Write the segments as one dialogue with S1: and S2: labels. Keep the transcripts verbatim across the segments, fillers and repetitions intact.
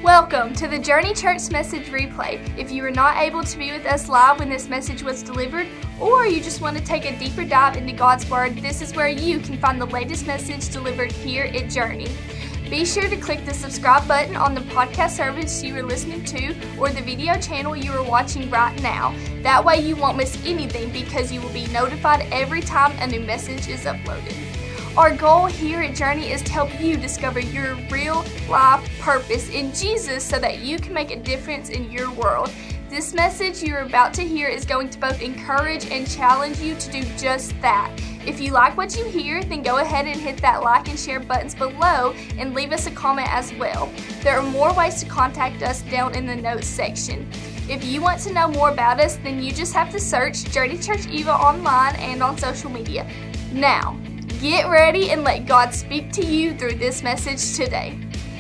S1: Welcome to the Journey Church Message Replay. If you were not able to be with us live when this message was delivered, or you just want to take a deeper dive into God's Word, this is where you can find the latest message delivered here at Journey. Be sure to click the subscribe button on the podcast service you are listening to or the video channel you are watching right now. That way you won't miss anything because you will be notified every time a new message is uploaded. Our goal here at Journey is to help you discover your real life purpose in Jesus so that you can make a difference in your world. This message you're about to hear is going to both encourage and challenge you to do just that. If you like what you hear, then go ahead and hit that like and share buttons below and leave us a comment as well. There are more ways to contact us down in the notes section. If you want to know more about us, then you just have to search Journey Church Eva online and on social media. Now, get ready and let God speak to you through this message today.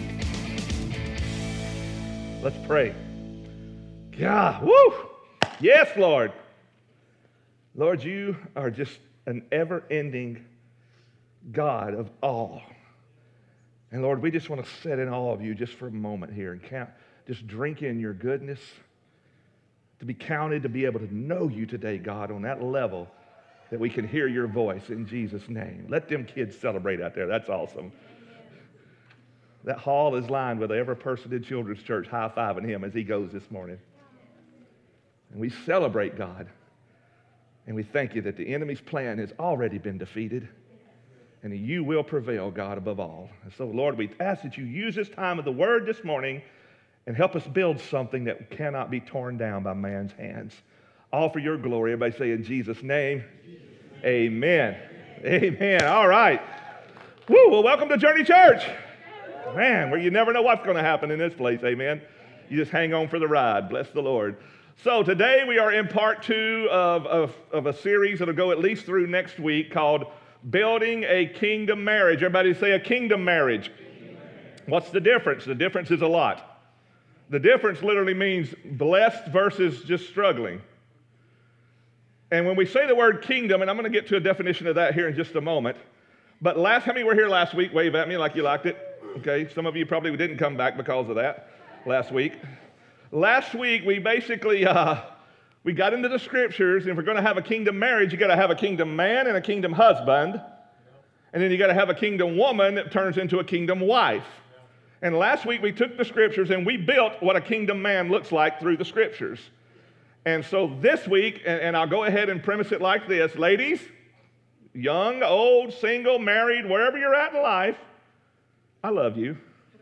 S2: Let's pray. God, woo! Yes, Lord. Lord, you are just an ever-ending God of awe. And Lord, we just want to sit in awe of you just for a moment here and count, just drink in your goodness, to be counted, to be able to know you today, God, on that level that we can hear your voice in Jesus' name. Let them kids celebrate out there. That's awesome. That hall is lined with every person in Children's Church high-fiving him as he goes this morning. And we celebrate, God. And we thank you that the enemy's plan has already been defeated. And you will prevail, God, above all. And so, Lord, we ask that you use this time of the word this morning and help us build something that cannot be torn down by man's hands. All for your glory. Everybody say in Jesus' name, amen. Amen. All right. Woo, well, welcome to Journey Church. Man, where you never know what's going to happen in this place. Amen. You just hang on for the ride. Bless the Lord. So today we are in part two of, of, of a series that will go at least through next week called Building a Kingdom Marriage. Everybody say a kingdom marriage. Kingdom marriage. What's the difference? The difference is a lot. The difference literally means blessed versus just struggling. And when we say the word kingdom, and I'm going to get to a definition of that here in just a moment, but last time you were here last week, wave at me like you liked it. Okay, some of you probably didn't come back because of that last week. Last week, we basically, uh, we got into the scriptures, and if we're going to have a kingdom marriage, you got to have a kingdom man and a kingdom husband, and then you got to have a kingdom woman that turns into a kingdom wife. And last week, we took the scriptures, and we built what a kingdom man looks like through the scriptures. And so this week, and, and I'll go ahead and premise it like this, ladies, young, old, single, married, wherever you're at in life, I love you.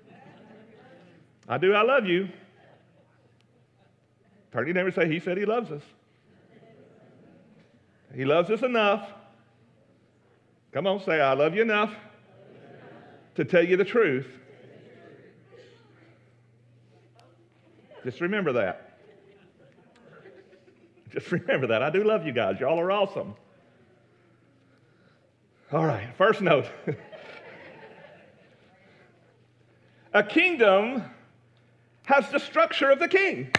S2: I do, I love you. Turn to your neighbor and say, he said he loves us. He loves us enough. Come on, say, I love you enough to tell you the truth. Just remember that. Just remember that. I do love you guys. Y'all are awesome. All right, first note. A kingdom has the structure of the king.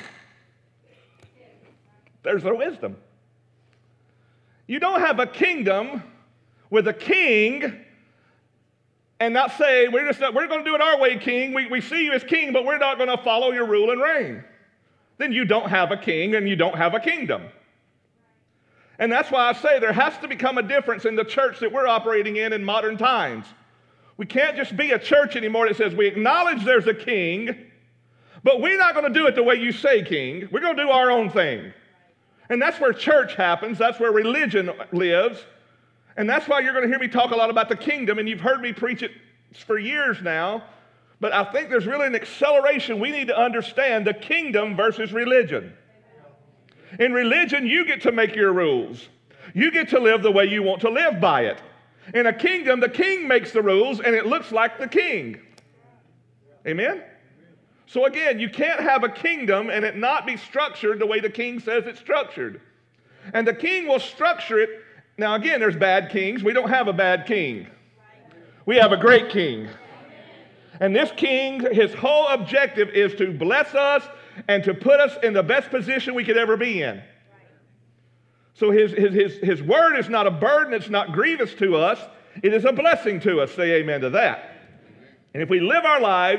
S2: There's their wisdom. You don't have a kingdom with a king and not say, we're just not, we're going to do it our way, king. We, we see you as king, but we're not going to follow your rule and reign. Then you don't have a king and you don't have a kingdom. And that's why I say there has to become a difference in the church that we're operating in in modern times. We can't just be a church anymore that says we acknowledge there's a king, but we're not going to do it the way you say, king. We're going to do our own thing. And that's where church happens. That's where religion lives. And that's why you're going to hear me talk a lot about the kingdom, and you've heard me preach it for years now. But I think there's really an acceleration. We need to understand the kingdom versus religion. In religion, you get to make your rules. You get to live the way you want to live by it. In a kingdom, the king makes the rules, and it looks like the king. Amen? So again, you can't have a kingdom and it not be structured the way the king says it's structured. And the king will structure it. Now again, there's bad kings. We don't have a bad king. We have a great king. And this king, his whole objective is to bless us and to put us in the best position we could ever be in. So his, his, his, his word is not a burden. It's not grievous to us. It is a blessing to us. Say amen to that. And if we live our lives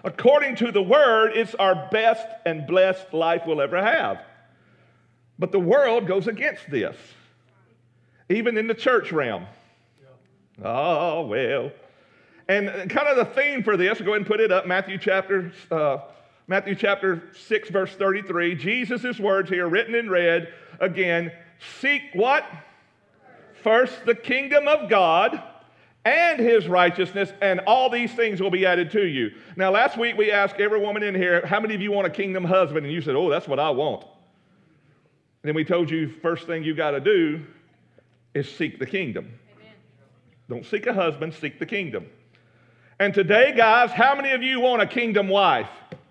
S2: According to the Word, it's our best and blessed life we'll ever have. But the world goes against this, even in the church realm. Oh, well. And kind of the theme for this, go ahead and put it up, Matthew chapter, uh, Matthew chapter six, verse thirty-three. Jesus' words here, written in red, again, seek what? First the kingdom of God and his righteousness, and all these things will be added to you. Now, last week we asked every woman in here, how many of you want a kingdom husband? And you said, oh, that's what I want. And then we told you, first thing you got to do is seek the kingdom. Amen. Don't seek a husband, seek the kingdom. And today, guys, how many of you want a kingdom wife?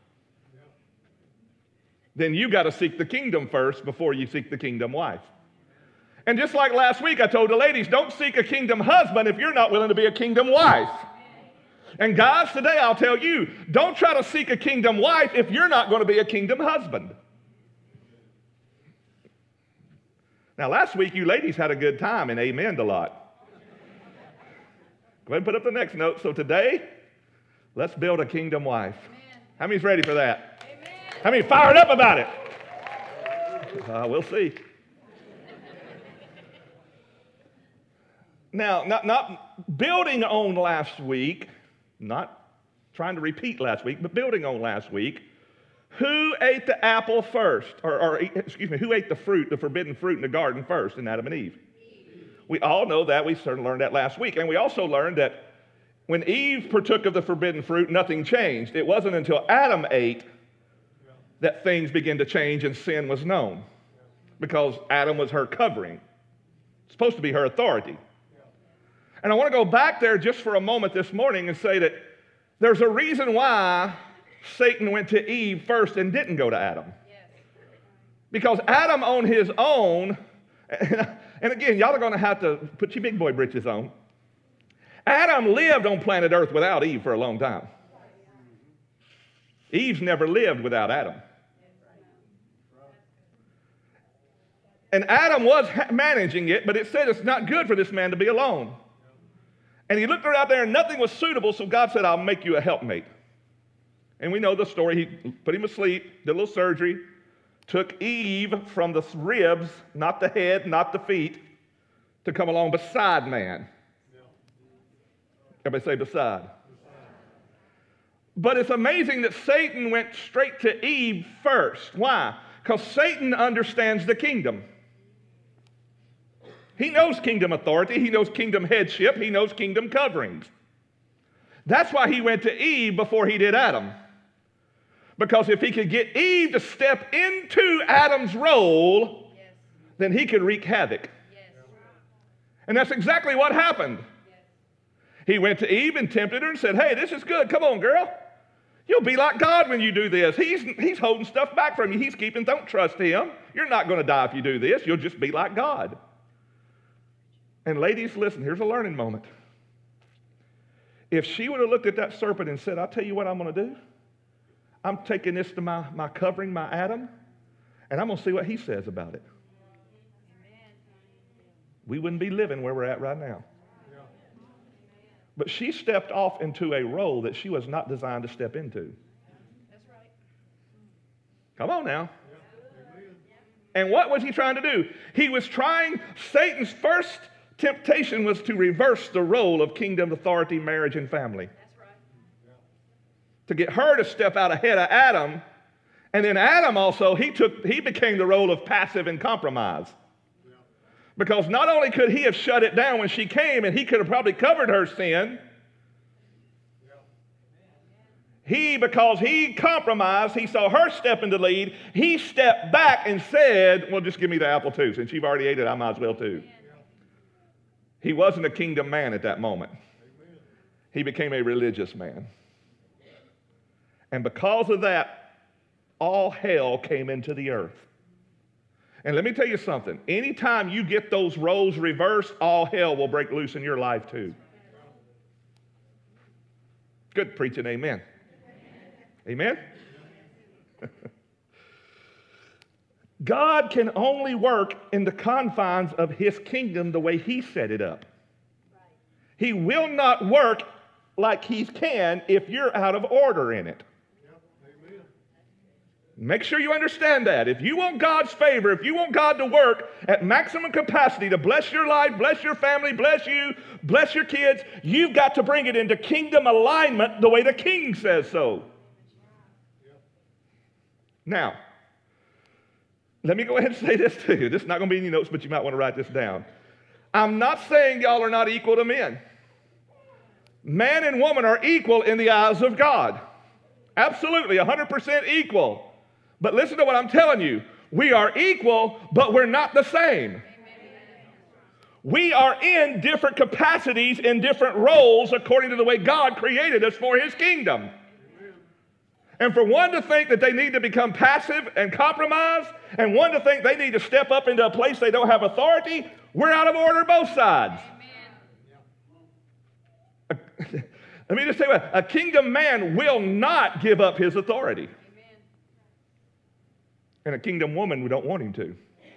S2: Then you got to seek the kingdom first before you seek the kingdom wife. And just like last week, I told the ladies, don't seek a kingdom husband if you're not willing to be a kingdom wife. And guys, today I'll tell you, don't try to seek a kingdom wife if you're not going to be a kingdom husband. Now, last week, you ladies had a good time and amen'd a lot. Go ahead and put up the next note. So today, let's build a kingdom wife. Amen. How many's ready for that? Amen. How many fired up about it? Uh, we'll see. Now, not, not building on last week, not trying to repeat last week, but building on last week, who ate the apple first? Or, or excuse me, who ate the fruit, the forbidden fruit in the garden first in Adam and Eve? We all know that. We certainly learned that last week. And we also learned that when Eve partook of the forbidden fruit, nothing changed. It wasn't until Adam ate that things began to change and sin was known. Because Adam was her covering. It's supposed to be her authority. And I want to go back there just for a moment this morning and say that there's a reason why Satan went to Eve first and didn't go to Adam. Because Adam on his own, and again, y'all are going to have to put your big boy britches on. Adam lived on planet Earth without Eve for a long time. Eve's never lived without Adam. And Adam was managing it, but it said it's not good for this man to be alone. And he looked around there and nothing was suitable, so God said, I'll make you a helpmate. And we know the story. He put him asleep, did a little surgery, took Eve from the ribs, not the head, not the feet, to come along beside man. Everybody say beside. But it's amazing that Satan went straight to Eve first. Why? Because Satan understands the kingdom. He knows kingdom authority. He knows kingdom headship. He knows kingdom coverings. That's why he went to Eve before he did Adam. Because if he could get Eve to step into Adam's role, yes, then he could wreak havoc. Yes. And that's exactly what happened. Yes. He went to Eve and tempted her and said, hey, this is good. Come on, girl. You'll be like God when you do this. He's, he's holding stuff back from you. He's keeping, don't trust him. You're not going to die if you do this. You'll just be like God. And ladies, listen, here's a learning moment. If she would have looked at that serpent and said, I'll tell you what I'm going to do. I'm taking this to my, my covering, my Adam, and I'm going to see what he says about it. We wouldn't be living where we're at right now. But she stepped off into a role that she was not designed to step into. That's right. Come on now. And what was he trying to do? He was trying, Satan's first temptation was to reverse the role of kingdom authority, marriage, and family. That's right. To get her to step out ahead of Adam. And then Adam also, he took, he became the role of passive and compromise. Because not only could he have shut it down when she came, and he could have probably covered her sin, he, because he compromised, he saw her step into the lead, he stepped back and said, well, just give me the apple too. Since you've already ate it, I might as well too. He wasn't a kingdom man at that moment. He became a religious man. And because of that, all hell came into the earth. And let me tell you something. Anytime you get those roles reversed, all hell will break loose in your life too. Good preaching, amen. Amen? God can only work in the confines of his kingdom the way he set it up. He will not work like he can if you're out of order in it. Make sure you understand that. If you want God's favor, if you want God to work at maximum capacity to bless your life, bless your family, bless you, bless your kids, you've got to bring it into kingdom alignment the way the king says so. Now, let me go ahead and say this to you. This is not going to be any notes, but you might want to write this down. I'm not saying y'all are not equal to men. Man and woman are equal in the eyes of God. Absolutely, one hundred percent equal. But listen to what I'm telling you. We are equal, but we're not the same. We are in different capacities, in different roles, according to the way God created us for his kingdom. And for one to think that they need to become passive and compromise, and one to think they need to step up into a place they don't have authority, we're out of order both sides. Let me just say what, a kingdom man will not give up his authority. And a kingdom woman, we don't want him to.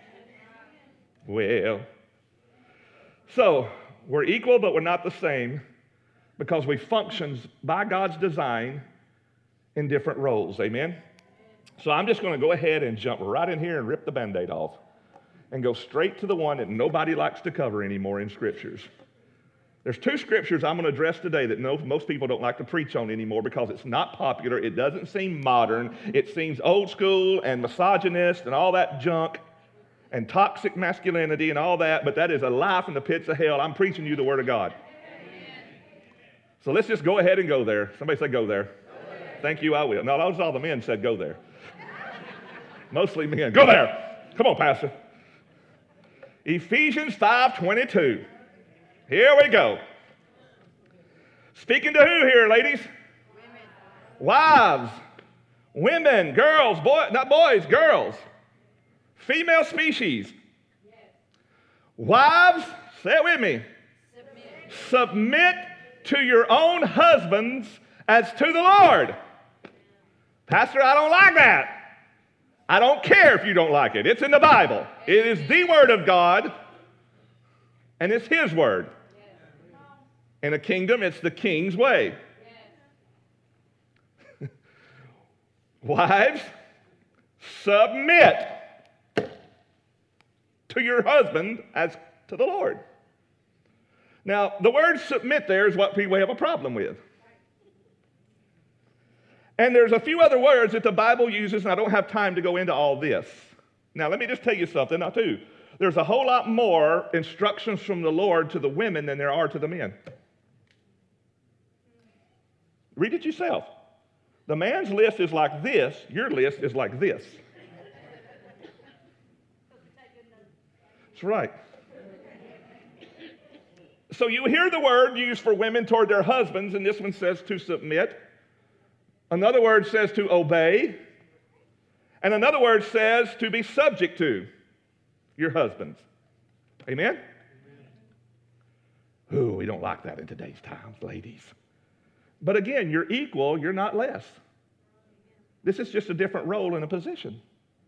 S2: Well, so we're equal, but we're not the same because we function by God's design in different roles. Amen? So I'm just going to go ahead and jump right in here and rip the Band-Aid off and go straight to the one that nobody likes to cover anymore in Scriptures. There's two scriptures I'm going to address today that no, most people don't like to preach on anymore because it's not popular. It doesn't seem modern. It seems old school and misogynist and all that junk and toxic masculinity and all that, but that is a lie from the pits of hell. I'm preaching you the Word of God. So let's just go ahead and go there. Somebody say go there. Go there. Thank you, I will. No, that was all the men said go there. Mostly men. Go there. Come on, Pastor. Ephesians five twenty-two. Here we go. Speaking to who here, ladies? Women. Wives, women, girls, boy, not boys, girls. Female species. Yes. Wives, say it with me. Submit. Submit to your own husbands as to the Lord. Pastor, I don't like that. I don't care if you don't like it. It's in the Bible. It is the Word of God, and it's His Word. In a kingdom, it's the king's way. Yes. Wives, submit to your husband as to the Lord. Now, the word submit there is what people have a problem with. And there's a few other words that the Bible uses, and I don't have time to go into all this. Now, let me just tell you something now, too. There's a whole lot more instructions from the Lord to the women than there are to the men. Read it yourself. The man's list is like this. Your list is like this. That's right. So you hear the word used for women toward their husbands, and this one says to submit. Another word says to obey. And another word says to be subject to your husbands. Amen? Ooh, we don't like that in today's times, ladies. But again, you're equal, you're not less. This is just a different role and a position.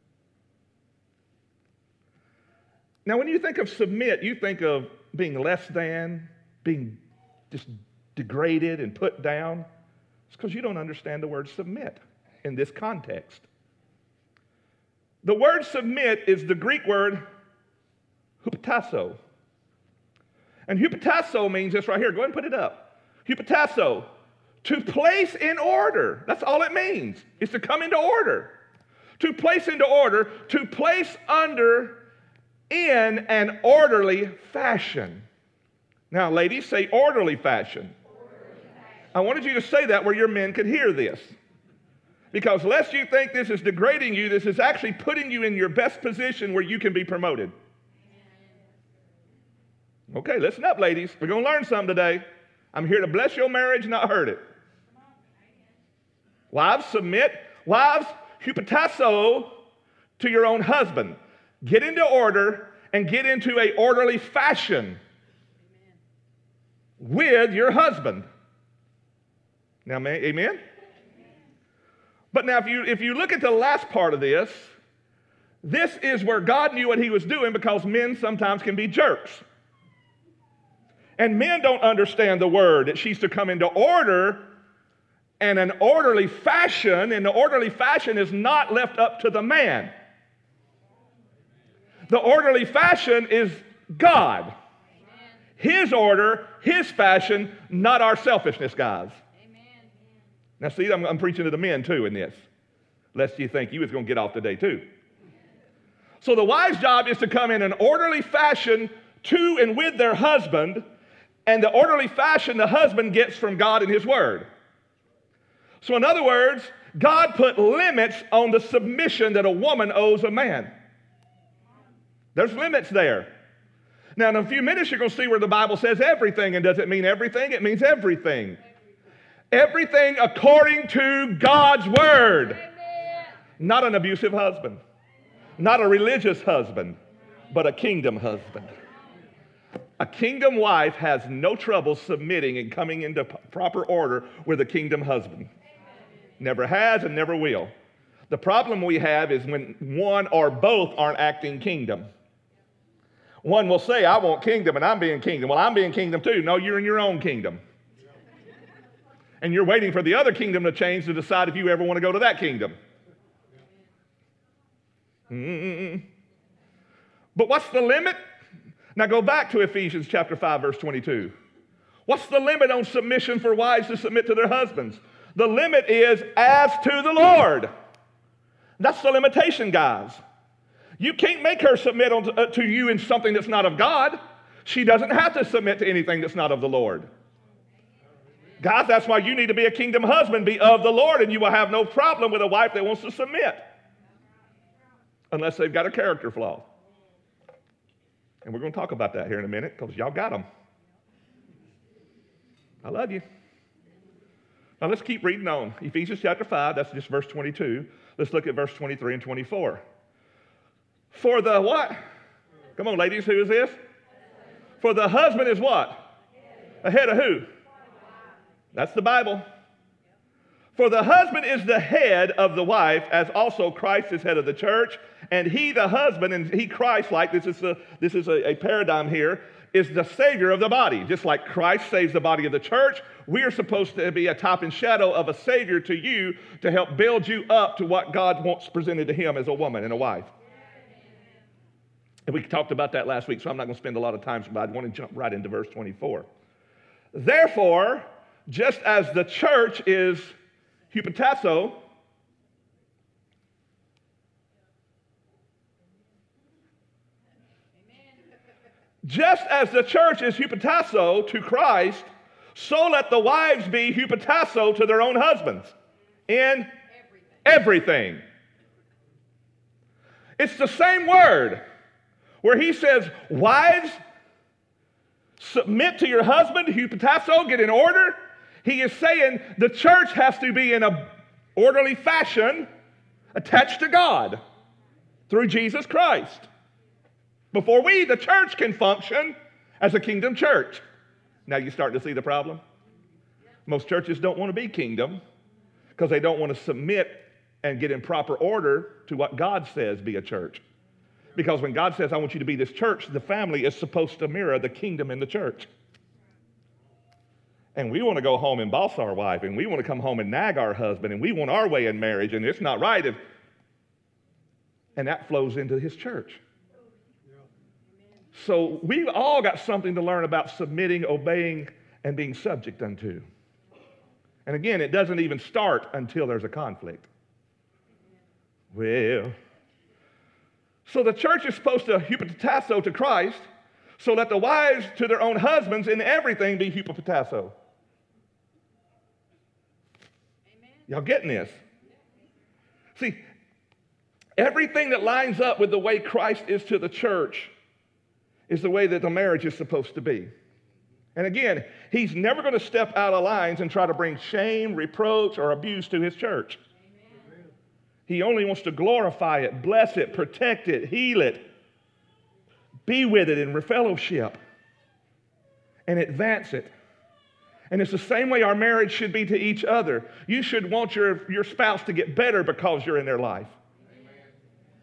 S2: Now, when you think of submit, you think of being less than, being just degraded and put down. It's because you don't understand the word submit in this context. The word submit is the Greek word hupotasso. And hupotasso means this right here. Go ahead and put it up. Hupotasso. To place in order. That's all it means. It's to come into order. To place into order. To place under in an orderly fashion. Now, ladies, say orderly fashion. Orderly fashion. I wanted you to say that where your men could hear this. Because lest you think this is degrading you, this is actually putting you in your best position where you can be promoted. Okay, listen up, ladies. We're going to learn something today. I'm here to bless your marriage, not hurt it. Wives, submit. Wives, hupotasso to your own husband. Get into order and get into an orderly fashion with your husband. Now, amen? But now, if you, if you look at the last part of this, this is where God knew what he was doing because men sometimes can be jerks. And men don't understand the word, that she's to come into order and an orderly fashion, and the orderly fashion is not left up to the man. The orderly fashion is God. Amen. His order, his fashion, not our selfishness, guys. Amen. Now see, I'm, I'm preaching to the men too in this, lest you think you was going to get off today too. So the wife's job is to come in an orderly fashion to and with their husband, and the orderly fashion the husband gets from God and his word. So in other words, God put limits on the submission that a woman owes a man. There's limits there. Now in a few minutes you're going to see where the Bible says everything, and does it mean everything? It means everything. Everything according to God's word. Amen. Not an abusive husband. Not a religious husband, but a kingdom husband. A kingdom wife has no trouble submitting and coming into proper order with a kingdom husband. Never has and never will. The problem we have is when one or both aren't acting kingdom. One will say, I want kingdom and I'm being kingdom. Well, I'm being kingdom too. No, you're in your own kingdom. And you're waiting for the other kingdom to change to decide if you ever want to go to that kingdom. Mm-mm. But what's the limit? Now go back to Ephesians chapter five, verse twenty-two. What's the limit on submission for wives to submit to their husbands? The limit is as to the Lord. That's the limitation, guys. You can't make her submit on to, uh, to you in something that's not of God. She doesn't have to submit to anything that's not of the Lord. Guys, that's why you need to be a kingdom husband, be of the Lord, and you will have no problem with a wife that wants to submit. Unless they've got a character flaw. And we're going to talk about that here in a minute because y'all got them. I love you. Now let's keep reading on. Ephesians chapter five, that's just verse twenty-two. Let's look at verse twenty-three and twenty-four. For the what? Come on, ladies, who is this? For the husband is what? Ahead of who? That's the Bible. For the husband is the head of the wife, as also Christ is head of the church, and he, the husband, and he, Christ, like this is a, this is a, a paradigm here, is the Savior of the body. Just like Christ saves the body of the church, we are supposed to be a type and shadow of a Savior to you to help build you up to what God wants presented to him as a woman and a wife. And we talked about that last week, so I'm not going to spend a lot of time, but I want to jump right into verse twenty-four. Therefore, just as the church is hypotasso, just as the church is hypotasso to Christ, so let the wives be hypotasso to their own husbands in everything. everything. It's the same word where he says, wives, submit to your husband, hypotasso, get in order. He is saying the church has to be in an orderly fashion attached to God through Jesus Christ before we, the church, can function as a kingdom church. Now you're starting to see the problem? Most churches don't want to be kingdom because they don't want to submit and get in proper order to what God says be a church. Because when God says, I want you to be this church, the family is supposed to mirror the kingdom in the church. And we want to go home and boss our wife, and we want to come home and nag our husband, and we want our way in marriage, and it's not right. If, and that flows into his church. So we've all got something to learn about submitting, obeying, and being subject unto. And again, it doesn't even start until there's a conflict. Well, so the church is supposed to hypotasso to Christ, so let the wives to their own husbands in everything be hypotasso. Amen. Y'all getting this? See, everything that lines up with the way Christ is to the church is the way that the marriage is supposed to be. And again, he's never going to step out of lines and try to bring shame, reproach, or abuse to his church. Amen. He only wants to glorify it, bless it, protect it, heal it, be with it in fellowship, and advance it. And it's the same way our marriage should be to each other. You should want your, your spouse to get better because you're in their life. Amen.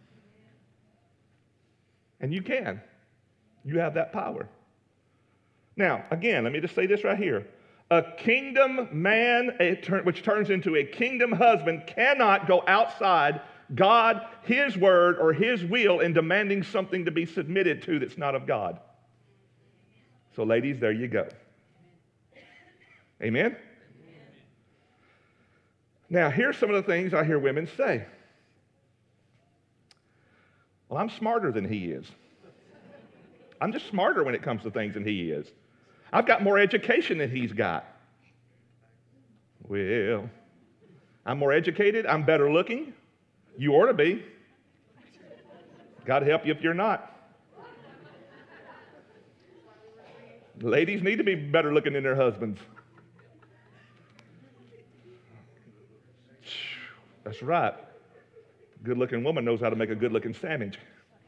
S2: And you can. You have that power. Now, again, let me just say this right here. A kingdom man, which turns into a kingdom husband, cannot go outside God, his word, or his will in demanding something to be submitted to that's not of God. So, ladies, there you go. Amen? Now, here's some of the things I hear women say. Well, I'm smarter than he is. I'm just smarter when it comes to things than he is. I've got more education than he's got. Well, I'm more educated. I'm better looking. You ought to be. God help you if you're not. Ladies need to be better looking than their husbands. That's right. A good-looking woman knows how to make a good-looking sandwich.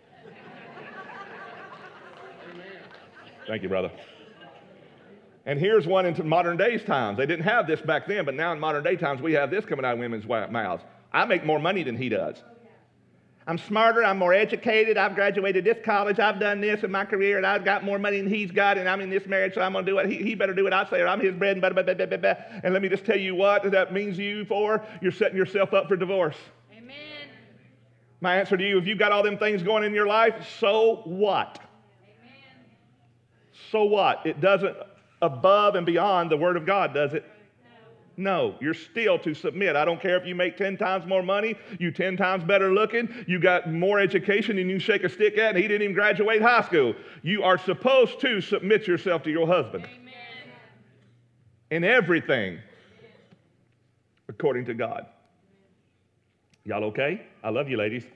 S2: Thank you, brother. And here's one into modern days times. They didn't have this back then, but now in modern day times, we have this coming out of women's mouths. I make more money than he does. I'm smarter, I'm more educated, I've graduated this college, I've done this in my career, and I've got more money than he's got, and I'm in this marriage, so I'm going to do what he, he better do what I say, or I'm his bread and butter, blah, blah, blah, blah, blah. And let me just tell you what that means to you for. You're setting yourself up for divorce.
S3: Amen.
S2: My answer to you, if you've got all them things going in your life, so what?
S3: Amen.
S2: So what? It doesn't above and beyond the Word of God, does it? No, you're still to submit. I don't care if you make ten times more money, you ten times better looking, you got more education than you shake a stick at, and he didn't even graduate high school. You are supposed to submit yourself to your husband.
S3: Amen.
S2: In everything, according to God. Y'all okay? I love you, ladies.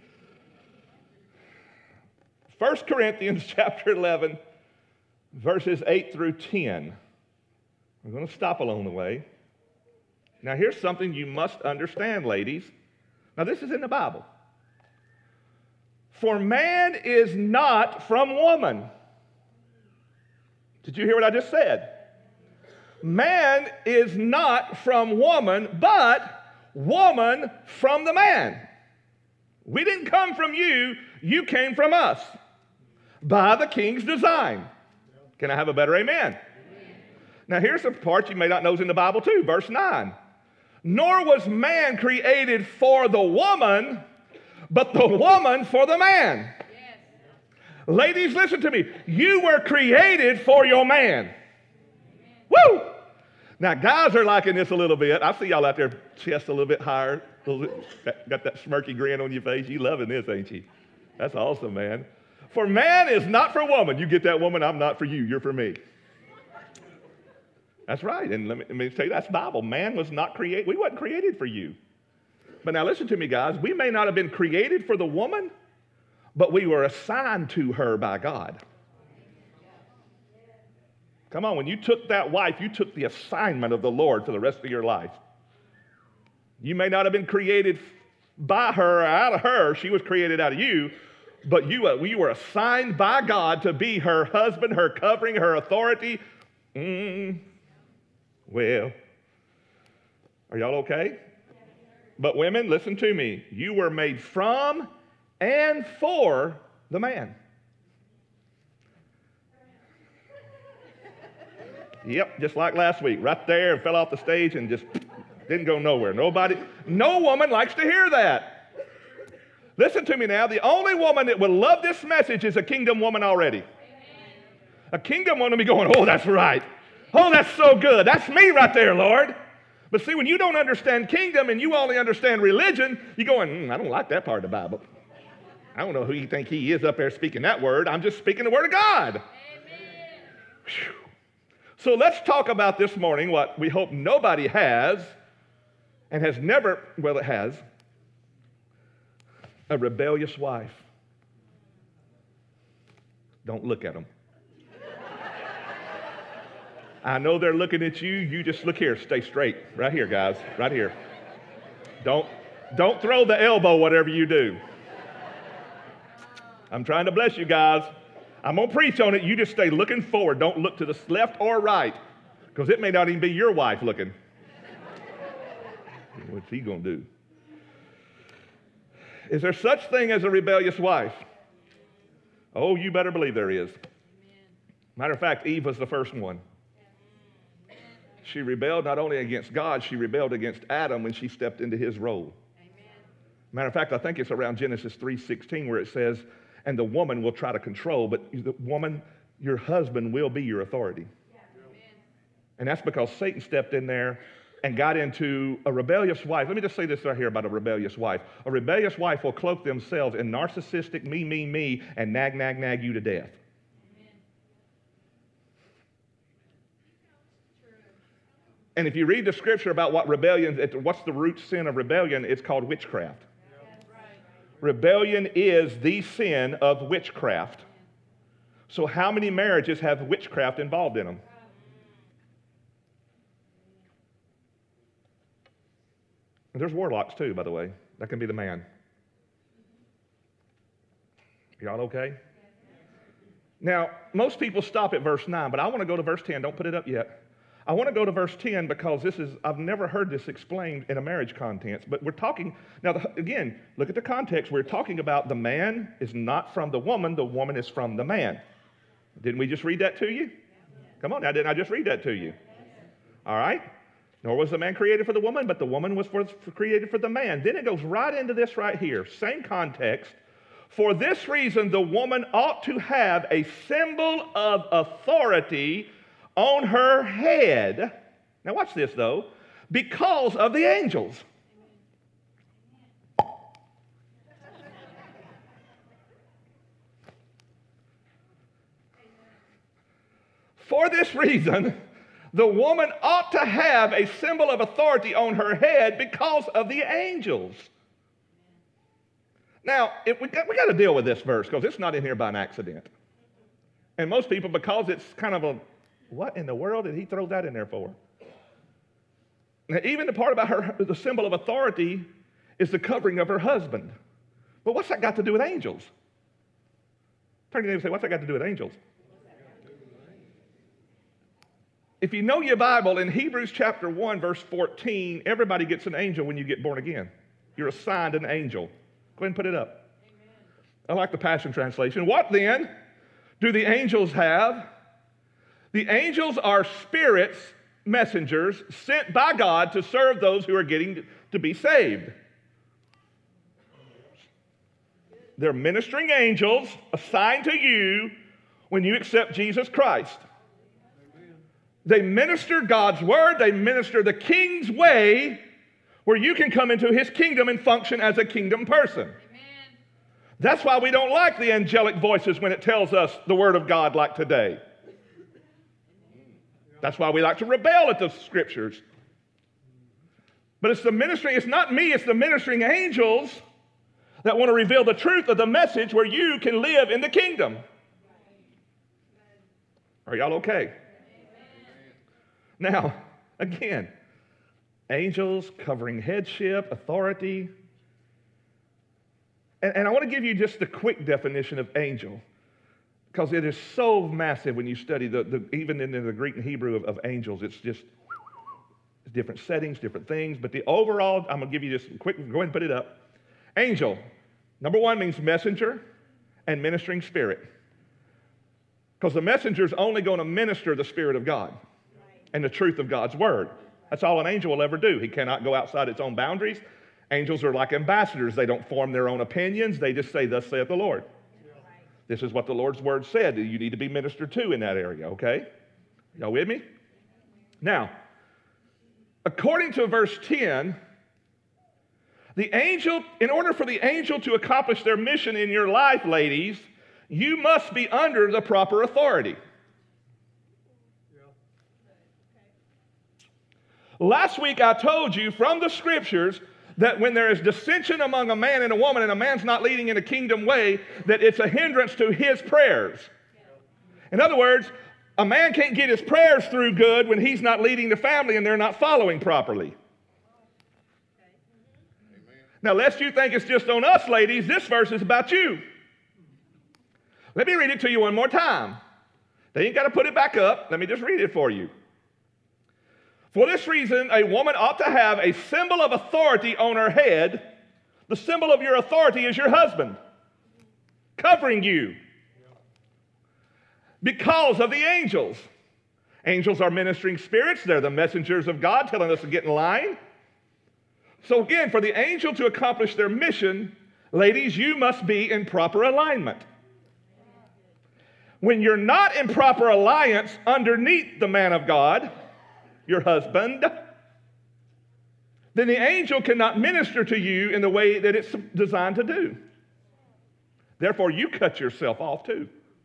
S2: First Corinthians chapter eleven, verses eight through ten. We're going to stop along the way. Now, here's something you must understand, ladies. Now, this is in the Bible. For man is not from woman. Did you hear what I just said? Man is not from woman, but woman from the man. We didn't come from you, you came from us by the king's design. Can I have a better amen? Amen. Now, here's a part you may not know is in the Bible too, verse nine. Nor was man created for the woman, but the woman for the man.
S3: Yes.
S2: Ladies, listen to me. You were created for your man. Woo! Now, guys are liking this a little bit. I see y'all out there, chest a little bit higher. A little bit, got that smirky grin on your face. You loving this, ain't you? That's awesome, man. For man is not for woman. You get that, woman? I'm not for you. You're for me. That's right. And let me, let me tell you, that's Bible. Man was not created. We wasn't created for you. But now listen to me, guys. We may not have been created for the woman, but we were assigned to her by God. Come on, when you took that wife, you took the assignment of the Lord for the rest of your life. You may not have been created by her or out of her. She was created out of you. But you, uh, you were assigned by God to be her husband, her covering, her authority. Mm, well, are y'all okay? But women, listen to me. You were made from and for the man. Yep, just like last week, right there, and fell off the stage and just didn't go nowhere. Nobody, no woman likes to hear that. Listen to me now. The only woman that would love this message is a kingdom woman already. Amen. A kingdom woman will be going, oh, that's right. Oh, that's so good. That's me right there, Lord. But see, when you don't understand kingdom and you only understand religion, you're going, mm, I don't like that part of the Bible. I don't know who you think he is up there speaking that word. I'm just speaking the word of God.
S3: Amen.
S2: Whew. So let's talk about this morning what we hope nobody has and has never, well, it has, a rebellious wife. Don't look at them. I know they're looking at you. You just look here. Stay straight. Right here, guys. Right here. Don't, don't throw the elbow, whatever you do. I'm trying to bless you guys. I'm going to preach on it. You just stay looking forward. Don't look to the left or right, because it may not even be your wife looking. What's he going to do? Is there such thing as a rebellious wife? Oh, you better believe there is. Matter of fact, Eve was the first one. She rebelled not only against God, she rebelled against Adam when she stepped into his role. Matter of fact, I think it's around Genesis three sixteen where it says, and the woman will try to control, but the woman, your husband will be your authority. And that's because Satan stepped in there and got into a rebellious wife. Let me just say this right here about a rebellious wife. A rebellious wife will cloak themselves in narcissistic me, me, me, and nag, nag, nag you to death. And if you read the scripture about what rebellion, what's the root sin of rebellion, it's called witchcraft. Rebellion is the sin of witchcraft. So how many marriages have witchcraft involved in them? And there's warlocks too, by the way. That can be the man. Y'all okay? Now, most people stop at verse nine, but I want to go to verse ten. Don't put it up yet. I want to go to verse ten because this is, I've never heard this explained in a marriage context, but we're talking, now the, again, look at the context. We're talking about the man is not from the woman, the woman is from the man. Didn't we just read that to you? Come on now, didn't I just read that to you? All right? Nor was the man created for the woman, but the woman was for, for created for the man. Then it goes right into this right here, same context. For this reason, the woman ought to have a symbol of authority on her head. Now watch this though. Because of the angels. For this reason, the woman ought to have a symbol of authority on her head because of the angels. Now, if we got, we got to deal with this verse because it's not in here by an accident. And most people, because it's kind of a, what in the world did he throw that in there for? Now, even the part about her, the symbol of authority is the covering of her husband. But what's that got to do with angels? Turn to your neighbor and say, what's that got to do with angels? If you know your Bible, in Hebrews chapter one, verse fourteen, everybody gets an angel when you get born again. You're assigned an angel. Go ahead and put it up. Amen. I like the Passion Translation. What then do the angels have? The angels are spirits, messengers, sent by God to serve those who are getting to be saved. They're ministering angels assigned to you when you accept Jesus Christ. They minister God's word. They minister the king's way where you can come into his kingdom and function as a kingdom person. Amen. That's why we don't like the angelic voices when it tells us the word of God like today. That's why we like to rebel at the scriptures. But it's the ministering, it's not me, it's the ministering angels that want to reveal the truth of the message where you can live in the kingdom. Are y'all okay? Now, again, angels covering headship, authority. And, and I want to give you just the quick definition of angel, because it is so massive when you study, the, the even in the Greek and Hebrew of, of angels. It's just different settings, different things. But the overall, I'm going to give you just a quick, go ahead and put it up. Angel, number one, means messenger and ministering spirit. Because the messenger is only going to minister the Spirit of God and the truth of God's word. That's all an angel will ever do. He cannot go outside its own boundaries. Angels are like ambassadors. They don't form their own opinions. They just say, thus saith the Lord. This is what the Lord's word said. You need to be ministered to in that area, okay? Y'all with me? Now, according to verse ten, the angel, in order for the angel to accomplish their mission in your life, ladies, you must be under the proper authority. Last week I told you from the scriptures that when there is dissension among a man and a woman and a man's not leading in a kingdom way, that it's a hindrance to his prayers. In other words, a man can't get his prayers through good when he's not leading the family and they're not following properly. Now, lest you think it's just on us, ladies, this verse is about you. Let me read it to you one more time. They ain't got to put it back up. Let me just read it for you. For this reason, a woman ought to have a symbol of authority on her head. The symbol of your authority is your husband, covering you. because of the angels. Angels are ministering spirits. They're the messengers of God telling us to get in line. So again, for the angel to accomplish their mission, ladies, you must be in proper alignment. When you're not in proper alliance underneath the man of God, your husband, then the angel cannot minister to you in the way that it's designed to do. Therefore, you cut yourself off too.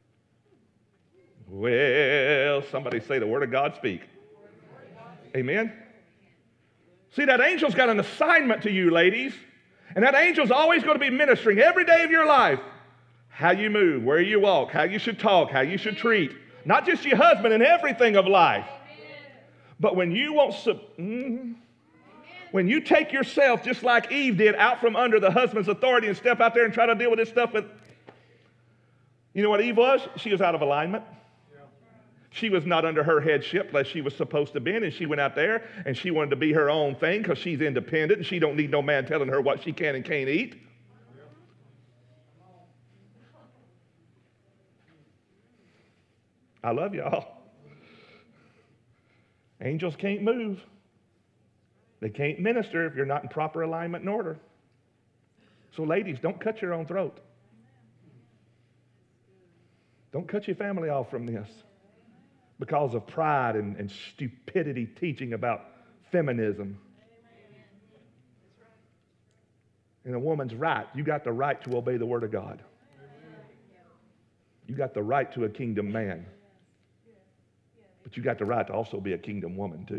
S2: Well, somebody say the word of God speak. Amen. See, that angel's got an assignment to you, ladies. And that angel's always going to be ministering every day of your life. How you move, where you walk, how you should talk, how you should treat. Not just your husband and everything of life. But when you won't, sub- mm, when you take yourself, just like Eve did, out from under the husband's authority and step out there and try to deal with this stuff with, you know what Eve was? She was out of alignment. She was not under her headship like she was supposed to be, and she went out there and she wanted to be her own thing because she's independent and she don't need no man telling her what she can and can't eat. I love y'all. Angels can't move. They can't minister if you're not in proper alignment and order. So ladies, don't cut your own throat. Don't cut your family off from this because of pride and, and stupidity teaching about feminism. And a woman's right. You got the right to obey the word of God. You got the right to a kingdom man. But you got the right to also be a kingdom woman too.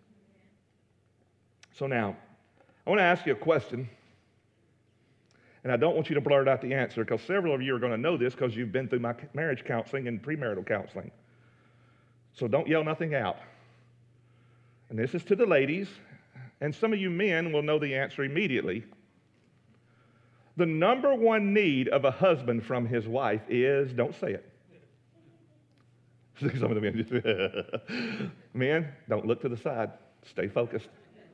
S2: So now, I want to ask you a question. And I don't want you to blurt out the answer because several of you are going to know this because you've been through my marriage counseling and premarital counseling. So don't yell nothing out. And this is to the ladies, and some of you men will know the answer immediately. The number one need of a husband from his wife is, don't say it. Some of the men just, men, don't look to the side. Stay focused.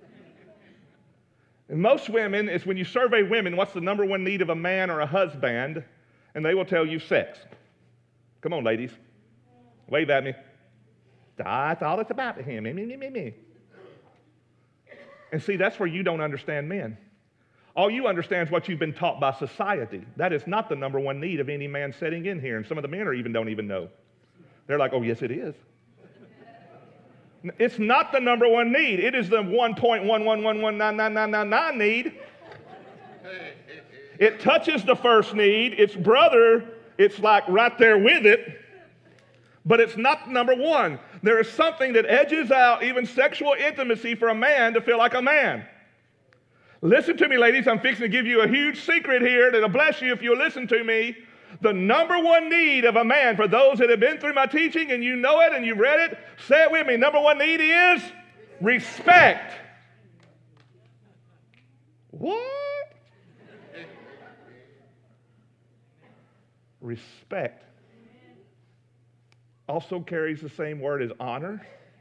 S2: And most women, is when you survey women, what's the number one need of a man or a husband? And they will tell you sex. Come on, ladies. Wave at me. That's all it's about to him. Me, me, me, me, me. And see, that's where you don't understand men. All you understand is what you've been taught by society. That is not the number one need of any man sitting in here. And some of the men are even don't even know. They're like, oh, yes, it is. It's not the number one need. It is the one point one one one one nine nine nine nine nine need. It touches the first need. Its brother, it's like right there with it. But it's not number one. There is something that edges out even sexual intimacy for a man to feel like a man. Listen to me, ladies. I'm fixing to give you a huge secret here that'll bless you if you'll listen to me. The number one need of a man, for those that have been through my teaching and you know it and you've read it, say it with me. Number one need is respect. What? Respect. Also carries the same word as honor.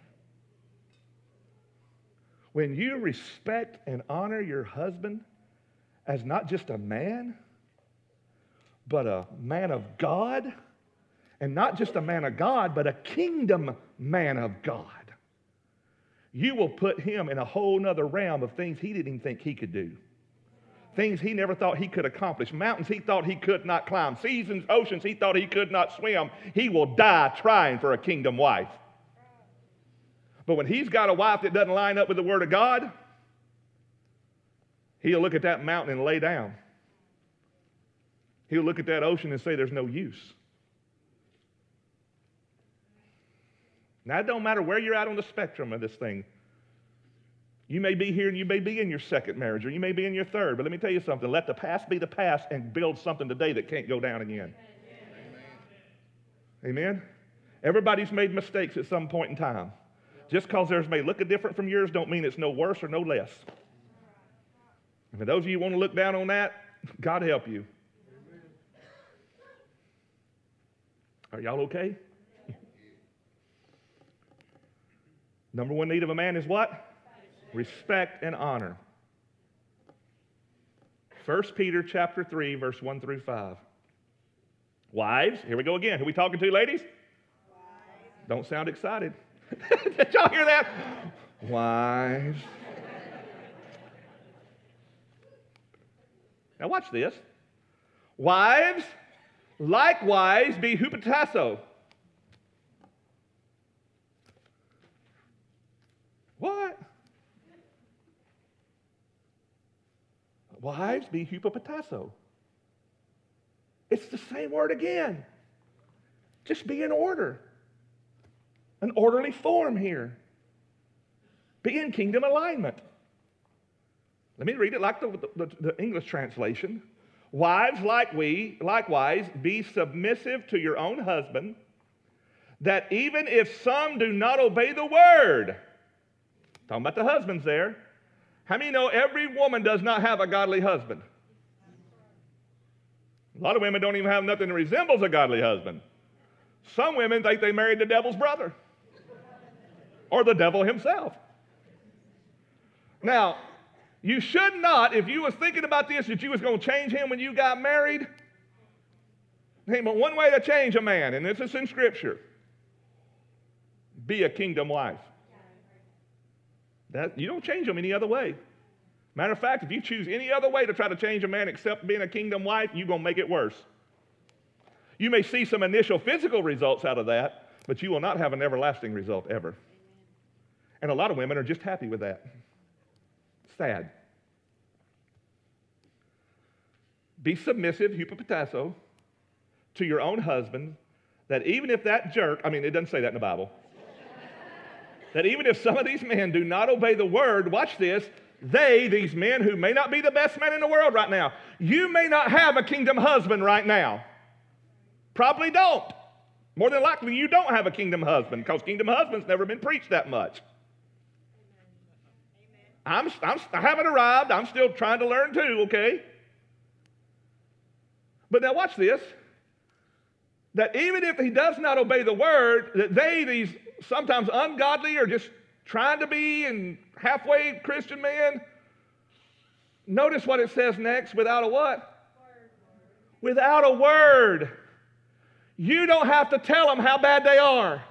S2: When you respect and honor your husband as not just a man, but a man of God, and not just a man of God, but a kingdom man of God, you will put him in a whole nother realm of things he didn't even think he could do. Things he never thought he could accomplish. Mountains he thought he could not climb. Seas and oceans he thought he could not swim. He will die trying for a kingdom wife. But when he's got a wife that doesn't line up with the word of God, he'll look at that mountain and lay down. He'll look at that ocean and say there's no use. Now, it don't matter where you're at on the spectrum of this thing. You may be here and you may be in your second marriage or you may be in your third. But let me tell you something. Let the past be the past and build something today that can't go down again. Amen? Amen? Everybody's made mistakes at some point in time. Just because theirs may look different from yours don't mean it's no worse or no less. And for those of you who want to look down on that, God help you. Are y'all okay? Number one need of a man is what? Respect and honor. First Peter chapter three, verse one through five. Wives, here we go again. Who are we talking to, ladies? Don't sound excited. Did y'all hear that? Wives. Now watch this. Wives, likewise be hupotasso. What? Wives, be hupotasso. It's the same word again. Just be in order. An orderly form here. Be in kingdom alignment. Let me read it like the, the, the English translation. Wives, like we, likewise, be submissive to your own husband, that even if some do not obey the word, talking about the husbands there, how many know every woman does not have a godly husband? A lot of women don't even have nothing that resembles a godly husband. Some women think they married the devil's brother or the devil himself. Now, you should not, if you was thinking about this, that you was going to change him when you got married. Hey, but one way to change a man, and this is in Scripture, be a kingdom wife. That, you don't change them any other way. Matter of fact, if you choose any other way to try to change a man except being a kingdom wife, you're going to make it worse. You may see some initial physical results out of that, but you will not have an everlasting result ever. And a lot of women are just happy with that. Sad. Be submissive, hupotasso, to your own husband, that even if that jerk, I mean, it doesn't say that in the Bible, that even if some of these men do not obey the word, watch this, they, these men who may not be the best man in the world right now, you may not have a kingdom husband right now. Probably don't. More than likely, you don't have a kingdom husband because kingdom husband's never been preached that much. I'm, I'm, I haven't arrived. I'm still trying to learn too, okay? But now watch this. That even if he does not obey the word, that they, these sometimes ungodly or just trying to be and halfway Christian men, notice what it says next, without a what? Word. Without a word. You don't have to tell them how bad they are.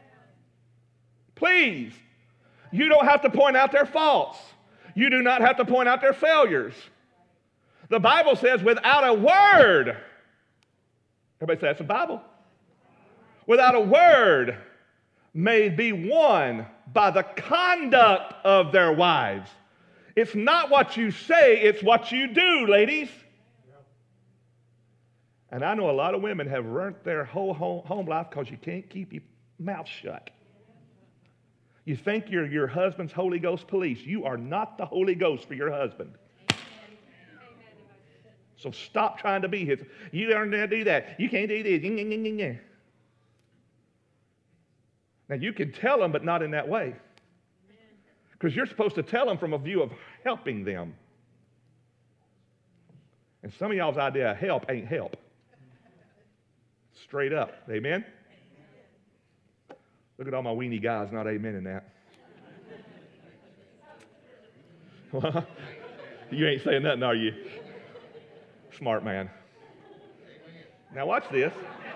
S2: Please. You don't have to point out their faults. You do not have to point out their failures. The Bible says without a word. Everybody say that's the Bible. Without a word may be won by the conduct of their wives. It's not what you say, it's what you do, ladies. And I know a lot of women have ruined their whole home, home life because you can't keep your mouth shut. You think you're your husband's Holy Ghost police. You are not the Holy Ghost for your husband. So stop trying to be his. You aren't going to do that. You can't do this. Now, you can tell them, but not in that way. Because you're supposed to tell them from a view of helping them. And some of y'all's idea of help ain't help. Straight up. Amen? Look at all my weenie guys not amen in that. Well, you ain't saying nothing, are you? Smart man. Now watch this.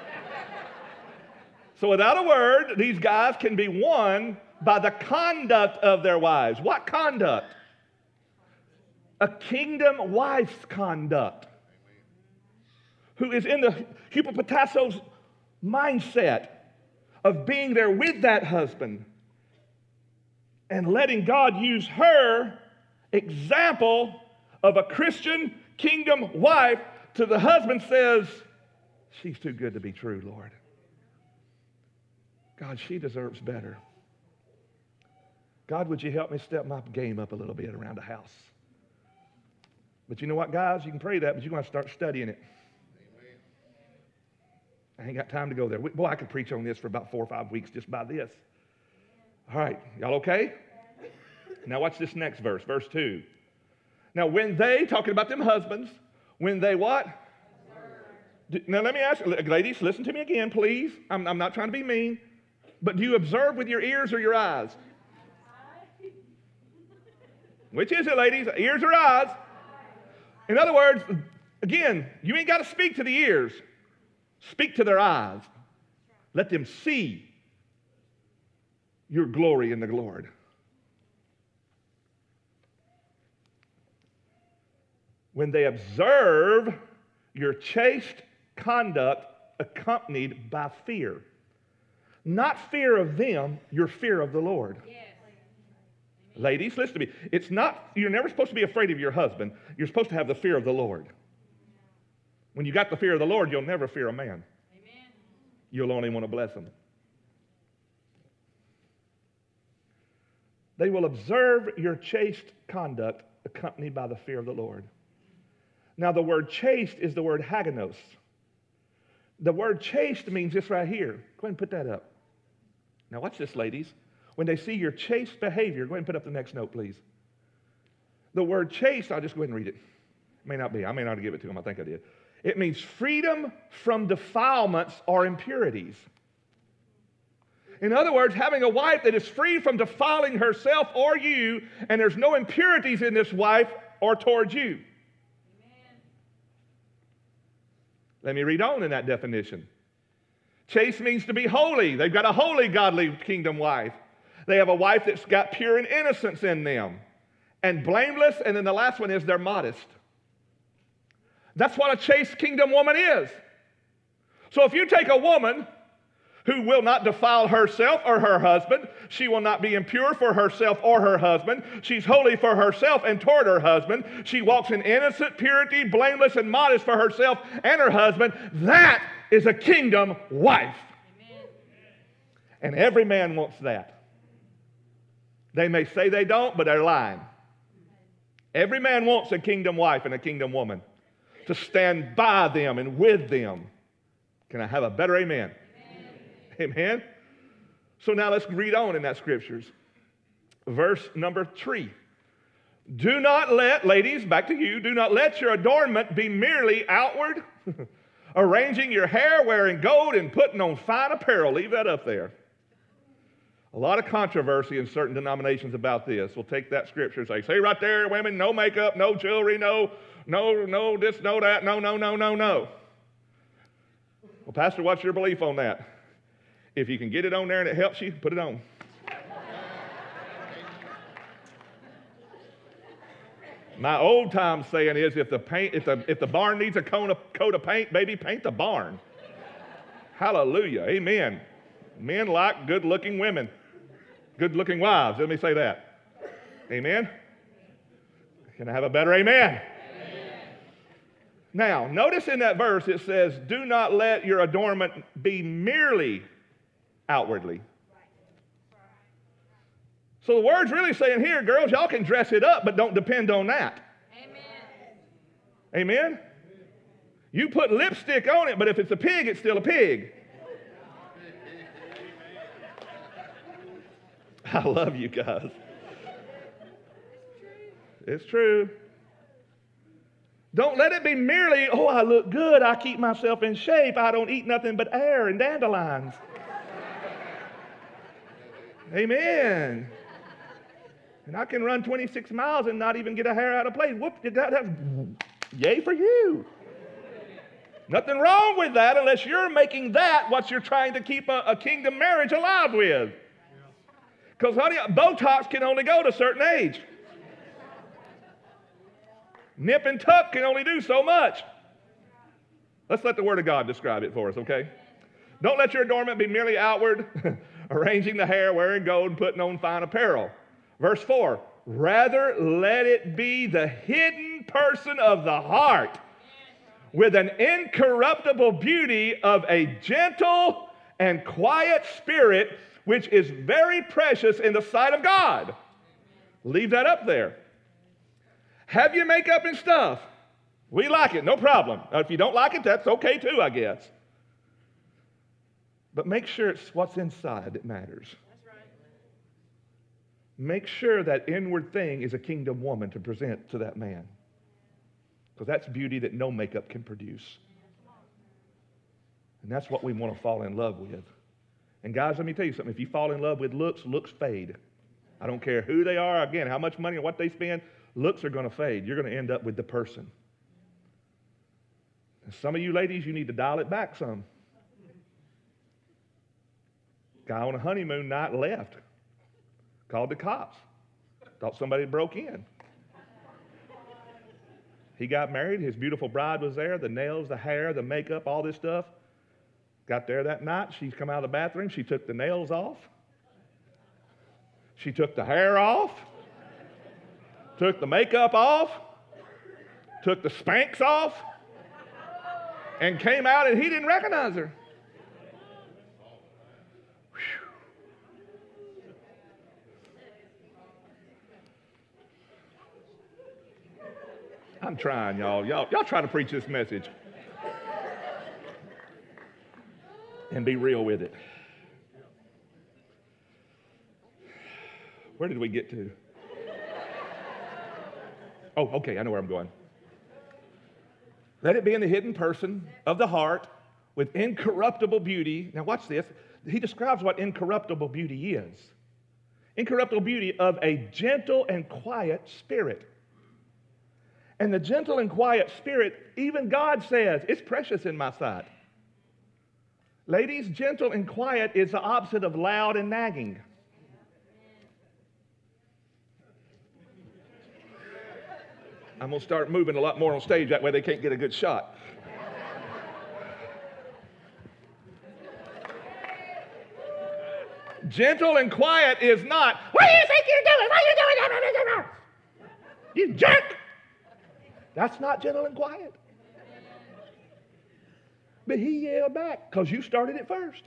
S2: So without a word, these guys can be won by the conduct of their wives. What conduct? A kingdom wife's conduct. Who is in the hupotasso's mindset of being there with that husband and letting God use her example of a Christian kingdom wife to the husband says, she's too good to be true, Lord. God, she deserves better. God, would you help me step my game up a little bit around the house? But you know what, guys? You can pray that, but you're going to start studying it. I ain't got time to go there. Boy, I could preach on this for about four or five weeks just by this. All right, y'all okay? Now watch this next verse, verse two. Now when they, talking about them husbands, when they what? Now let me ask, ladies, listen to me again, please. I'm, I'm not trying to be mean, but do you observe with your ears or your eyes? Which is it, ladies? Ears or eyes? In other words, again, you ain't got to speak to the ears. Speak to their eyes. Let them see. your glory in the Lord. When they observe your chaste conduct accompanied by fear. Not fear of them, your fear of the Lord.
S3: Yes.
S2: Ladies, listen to me. It's not, you're never supposed to be afraid of your husband. You're supposed to have the fear of the Lord. When you got the fear of the Lord, you'll never fear a man.
S3: Amen.
S2: You'll only want to bless him. They will observe your chaste conduct accompanied by the fear of the Lord. Now, the word chaste is the word haganos. The word chaste means this right here. Go ahead and put that up. Now, watch this, ladies. When they see your chaste behavior, go ahead and put up the next note, please. The word chaste, I'll just go ahead and read it. It may not be. I may not give it to them. I think I did. It means freedom from defilements or impurities. In other words, having a wife that is free from defiling herself or you, and there's no impurities in this wife or towards you.
S3: Amen.
S2: Let me read on in that definition. Chaste means to be holy. They've got a holy, godly kingdom wife. They have a wife that's got pure and innocence in them. And blameless, and then the last one is they're modest. That's what a chaste kingdom woman is. So if you take a woman who will not defile herself or her husband, she will not be impure for herself or her husband, she's holy for herself and toward her husband, she walks in innocent purity, blameless and modest for herself and her husband, that is a kingdom wife.
S3: Amen.
S2: And every man wants that. They may say they don't, but they're lying. Every man wants a kingdom wife and a kingdom woman to stand by them and with them. Can I have a better amen? Amen. Amen. So now let's read on in that scriptures. Verse number three. Do not let, ladies, back to you, do not let your adornment be merely outward, arranging your hair, wearing gold, and putting on fine apparel. Leave that up there. A lot of controversy in certain denominations about this. We'll take that scripture and say, say right there, women, no makeup, no jewelry, no, no, no this, no that, no, no, no, no, no. Well, Pastor, what's your belief on that? If you can get it on there and it helps you, put it on. My old time saying is, if the paint, if the if the barn needs a coat of, coat of paint, baby, paint the barn. Hallelujah, amen. Men like good-looking women, good-looking wives. Let me say that. Amen. Can I have a better amen? Amen? Now, notice in that verse it says, "Do not let your adornment be merely outwardly." So the word's really saying here, girls, y'all can dress it up, but don't depend on that.
S3: Amen.
S2: Amen? You put lipstick on it, but if it's a pig, it's still a pig. I love you guys. It's true. Don't let it be merely, oh, I look good, I keep myself in shape, I don't eat nothing but air and dandelions. Amen. And I can run twenty-six miles and not even get a hair out of place. Whoop, that, that's yay for you. Nothing wrong with that unless you're making that what you're trying to keep a, a kingdom marriage alive with. Because, honey, Botox can only go to a certain age. Nip and tuck can only do so much. Let's let the Word of God describe it for us, okay? Don't let your adornment be merely outward, arranging the hair, wearing gold, and putting on fine apparel. Verse four, rather let it be the hidden person of the heart with an incorruptible beauty of a gentle and quiet spirit, which is very precious in the sight of God. Leave that up there. Have your makeup and stuff. We like it, no problem. Now, if you don't like it, that's okay too, I guess. But make sure it's what's inside that matters.
S3: That's right.
S2: Make sure that inward thing is a kingdom woman to present to that man. Because that's beauty that no makeup can produce. And that's what we want to fall in love with. And guys, let me tell you something. If you fall in love with looks, looks fade. I don't care who they are, again, how much money or what they spend, looks are going to fade. You're going to end up with the person. And some of you ladies, you need to dial it back some. Guy on a honeymoon night left. Called the cops. Thought somebody broke in. He got married. His beautiful bride was there. The nails, the hair, the makeup, all this stuff. Got there that night. She's come out of the bathroom. She took the nails off. She took the hair off. Took the makeup off. Took the Spanx off. And came out, and he didn't recognize her. I'm trying, y'all. Y'all, y'all try to preach this message. And be real with it. Where did we get to? Oh, okay, I know where I'm going. Let it be in the hidden person of the heart with incorruptible beauty. Now watch this. He describes what incorruptible beauty is. Incorruptible beauty of a gentle and quiet spirit. And the gentle and quiet spirit, even God says, it's precious in my sight. Ladies, gentle and quiet is the opposite of loud and nagging. I'm going to start moving a lot more on stage. That way they can't get a good shot. Gentle and quiet is not, what do you think you're doing? What are you doing? You jerk! That's not gentle and quiet. But he yelled back because you started it first.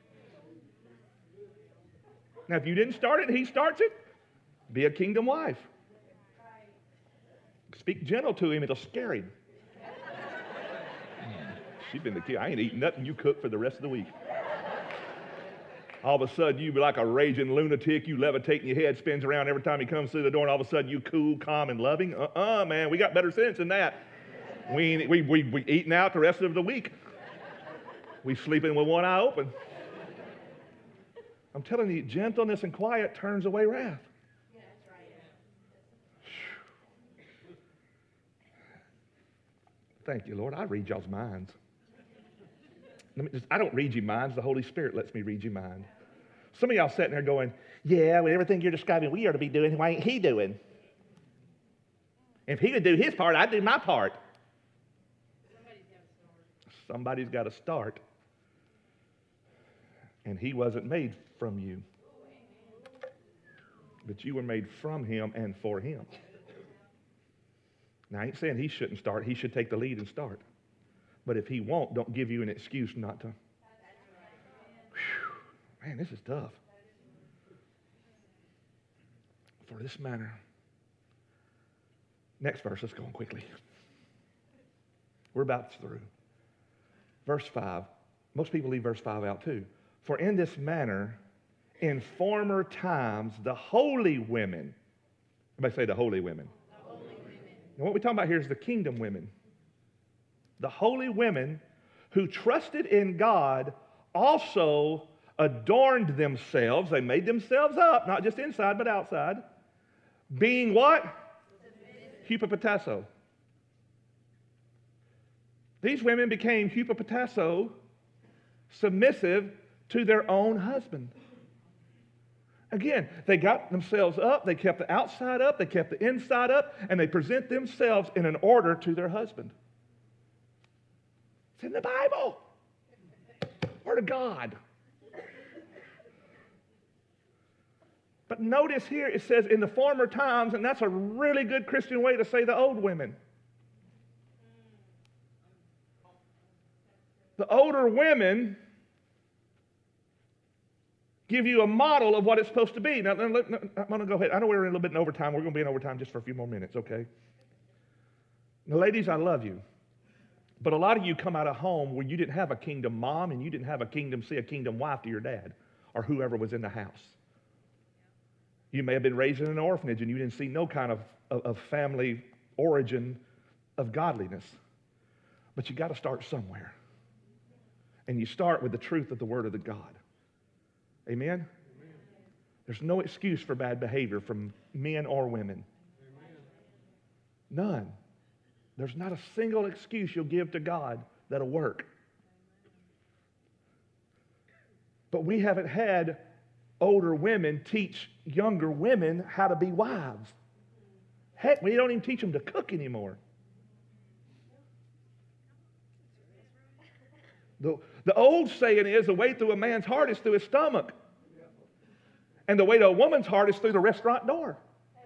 S2: Now, if you didn't start it and he starts it, be a kingdom wife. Speak gentle to him, it'll scare him. She's been the kid. I ain't eating nothing you cook for the rest of the week. All of a sudden, you be like a raging lunatic. You levitate and your head spins around every time he comes through the door, and all of a sudden, you cool, calm, and loving. Uh-uh, man, we got better sense than that. We, ain't, we, we, we eating out the rest of the week. We sleeping with one eye open. I'm telling you, gentleness and quiet turns away wrath.
S3: Yeah, that's right.
S2: Thank you, Lord. I read y'all's minds. Let me just, I don't read your minds. The Holy Spirit lets me read your mind. Some of y'all sitting there going, yeah, with everything you're describing we ought to be doing, why ain't he doing? If he would do his part, I'd do my part. Somebody's got to start. And he wasn't made from you. But you were made from him and for him. Now, I ain't saying he shouldn't start. He should take the lead and start. But if he won't, don't give you an excuse not to. Whew, man, this is tough. For this matter. Next verse, let's go on quickly. We're about through. Verse five. Most people leave verse five out too. For in this manner, in former times, the holy women. Everybody say the holy women.
S3: The holy women.
S2: And what we're talking about here is the kingdom women. The holy women who trusted in God also adorned themselves. They made themselves up, not just inside but outside. Being what? Hupopotasso. These women became hupopotasso, submissive to their own husband. Again, they got themselves up, they kept the outside up, they kept the inside up, and they present themselves in an order to their husband. It's in the Bible. Word of God. But notice here it says in the former times, and that's a really good Christian way to say the old women. The older women give you a model of what it's supposed to be. Now, I'm going to go ahead. I know we're in a little bit in overtime. We're going to be in overtime just for a few more minutes, okay? Now, ladies, I love you. But a lot of you come out of home where you didn't have a kingdom mom and you didn't have a kingdom, see, a kingdom wife to your dad or whoever was in the house. You may have been raised in an orphanage and you didn't see no kind of, of, of family origin of godliness. But you got to start somewhere. And you start with the truth of the Word of the God. Amen? Amen? There's no excuse for bad behavior from men or women. Amen. None. There's not a single excuse you'll give to God that'll work. But we haven't had older women teach younger women how to be wives. Heck, we don't even teach them to cook anymore. The, the old saying is, the way through a man's heart is through his stomach. And the way to a woman's heart is through the restaurant door.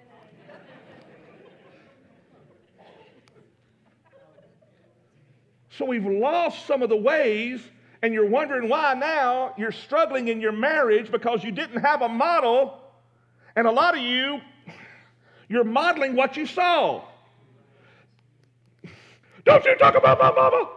S2: So we've lost some of the ways, and you're wondering why now you're struggling in your marriage because you didn't have a model. And a lot of you, you're modeling what you saw. Don't you talk about my mama.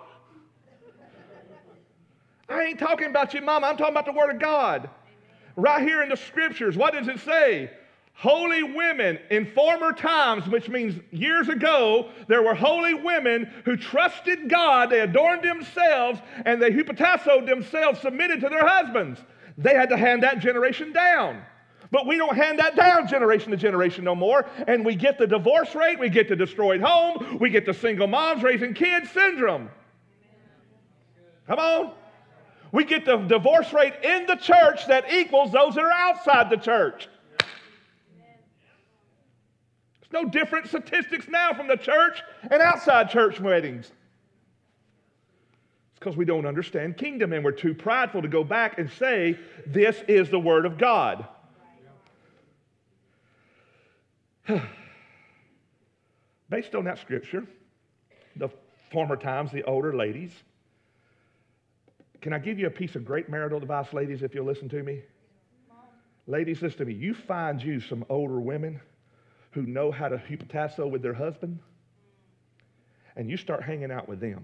S2: I ain't talking about your mama. I'm talking about the Word of God. Right here in the Scriptures, what does it say? Holy women in former times, which means years ago, there were holy women who trusted God. They adorned themselves, and they hupotassoed themselves, submitted to their husbands. They had to hand that generation down. But we don't hand that down generation to generation no more. And we get the divorce rate, we get the destroyed home, we get the single moms raising kids syndrome. Come on. We get the divorce rate in the church that equals those that are outside the church. There's no different statistics now from the church and outside church weddings. It's because we don't understand kingdom, and we're too prideful to go back and say, this is the Word of God. Based on that scripture, the former times, the older ladies, can I give you a piece of great marital advice, ladies, if you'll listen to me? Ladies, listen to me. You find you some older women who know how to hupotasso with their husband, and you start hanging out with them.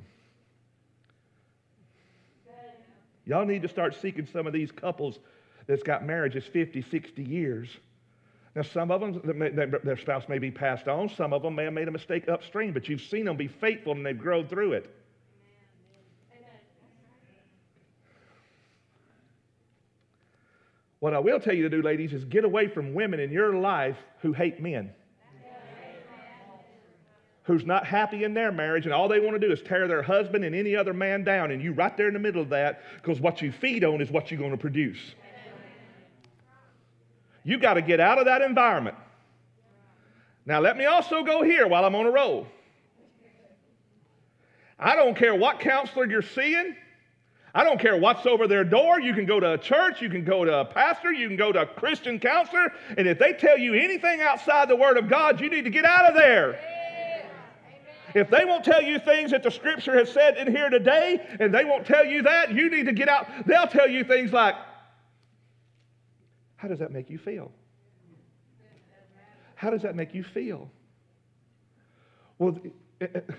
S2: Y'all need to start seeking some of these couples that's got marriages fifty, sixty years. Now, some of them, their spouse may be passed on. Some of them may have made a mistake upstream, but you've seen them be faithful and they've grown through it. What I will tell you to do, ladies, is get away from women in your life who hate men. Who's not happy in their marriage, and all they want to do is tear their husband and any other man down, and you right there in the middle of that, because what you feed on is what you're going to produce. You got to get out of that environment. Now, let me also go here while I'm on a roll. I don't care what counselor you're seeing. I don't care what's over their door. You can go to a church, you can go to a pastor, you can go to a Christian counselor, and if they tell you anything outside the Word of God, you need to get out of there. Amen. If they won't tell you things that the Scripture has said in here today, and they won't tell you that, you need to get out. They'll tell you things like, how does that make you feel? How does that make you feel? Well, it, it,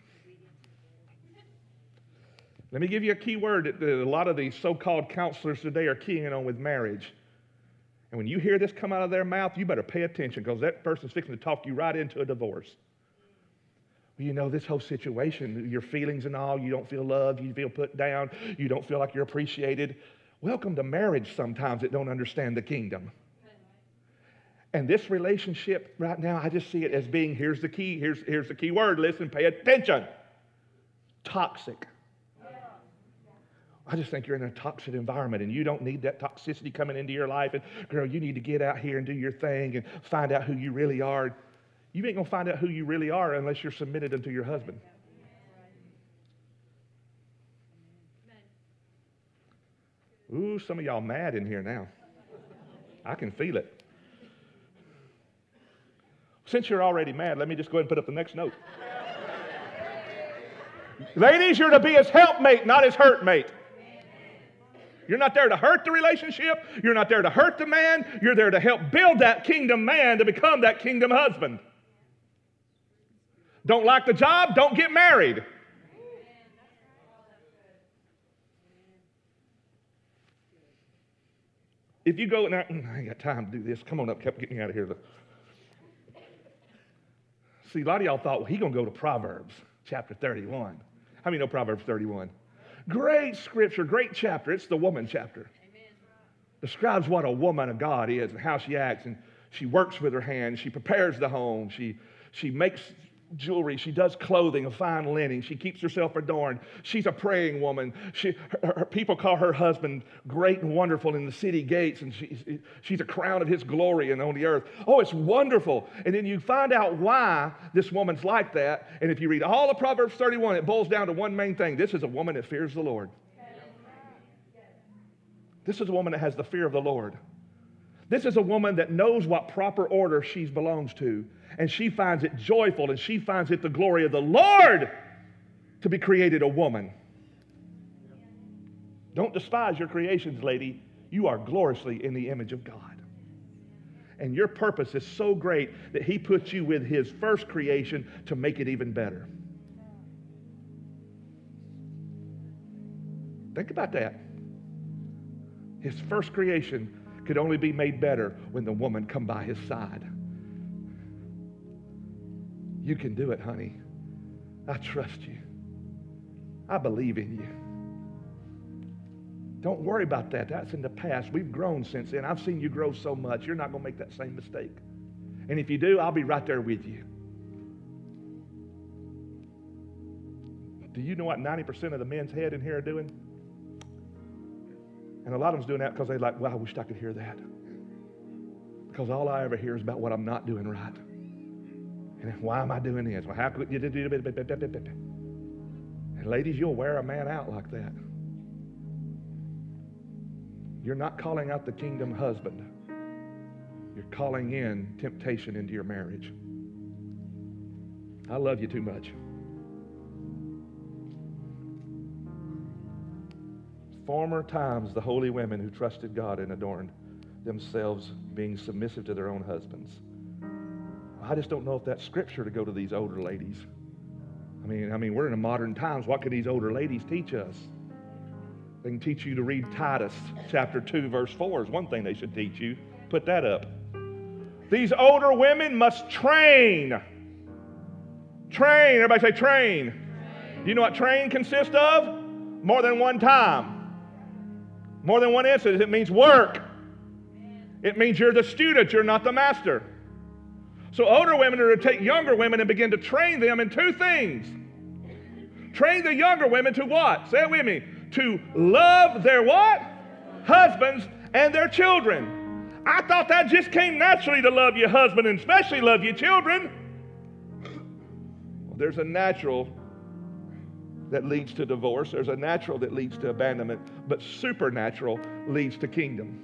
S2: let me give you a key word that a lot of these so-called counselors today are keying on with marriage. And when you hear this come out of their mouth, you better pay attention, because that person's fixing to talk you right into a divorce. Well, you know, this whole situation, your feelings and all, you don't feel loved, you feel put down, you don't feel like you're appreciated. Welcome to marriage sometimes that don't understand the kingdom. And this relationship right now, I just see it as being, here's the key, here's, here's the key word, listen, pay attention. Toxic. I just think you're in a toxic environment, and you don't need that toxicity coming into your life. And girl, you need to get out here and do your thing and find out who you really are. You ain't going to find out who you really are unless you're submitted unto your husband. Ooh, some of y'all mad in here now. I can feel it. Since you're already mad, let me just go ahead and put up the next note. Ladies, you're to be his helpmate, not his hurtmate. You're not there to hurt the relationship. You're not there to hurt the man. You're there to help build that kingdom man to become that kingdom husband. Don't like the job? Don't get married. If you go, now, I ain't got time to do this. Come on up, get me out of here. See, a lot of y'all thought, well, he's going to go to Proverbs chapter thirty-one. How many know Proverbs thirty-one? Great scripture, great chapter. It's the woman chapter. Amen. Describes what a woman of God is and how she acts. And she works with her hands. She prepares the home. She, she makes jewelry. She does clothing of fine linen. She keeps herself adorned. She's a praying woman. She, her, her, people call her husband great and wonderful in the city gates, and she's, she's a crown of his glory and on the earth. Oh, it's wonderful. And then you find out why this woman's like that. And if you read all of Proverbs thirty-one, it boils down to one main thing. This is a woman that fears the Lord. This is a woman that has the fear of the Lord. This is a woman that knows what proper order she belongs to, and she finds it joyful, and she finds it the glory of the Lord to be created a woman. Don't despise your creations, lady. You are gloriously in the image of God. And your purpose is so great that he puts you with his first creation to make it even better. Think about that. His first creation could only be made better when the woman come by his side. You can do it, honey. I trust you. I believe in you. Don't worry about that. That's in the past. We've grown since then. I've seen you grow so much. You're not going to make that same mistake. And if you do, I'll be right there with you. Do you know what ninety percent of the men's head in here are doing? And a lot of them's doing that because they're like, well, I wish I could hear that. Because all I ever hear is about what I'm not doing right. And why am I doing this? Well, how could you do it? And ladies, you'll wear a man out like that. You're not calling out the kingdom husband. You're calling in temptation into your marriage. I love you too much. Former times, the holy women who trusted God and adorned themselves being submissive to their own husbands. I just don't know if that's scripture to go to these older ladies. I mean, I mean, we're in the modern times. What can these older ladies teach us? They can teach you to read Titus chapter two, verse four is one thing they should teach you. Put that up. These older women must train. Train. Everybody say train. Train. Do you know what train consists of? More than one time. More than one instance. It means work. It means you're the student, you're not the master. So older women are to take younger women and begin to train them in two things. Train the younger women to what? Say it with me. To love their what? Husbands and their children. I thought that just came naturally to love your husband and especially love your children. Well, there's a natural that leads to divorce. There's a natural that leads to abandonment. But supernatural leads to kingdom.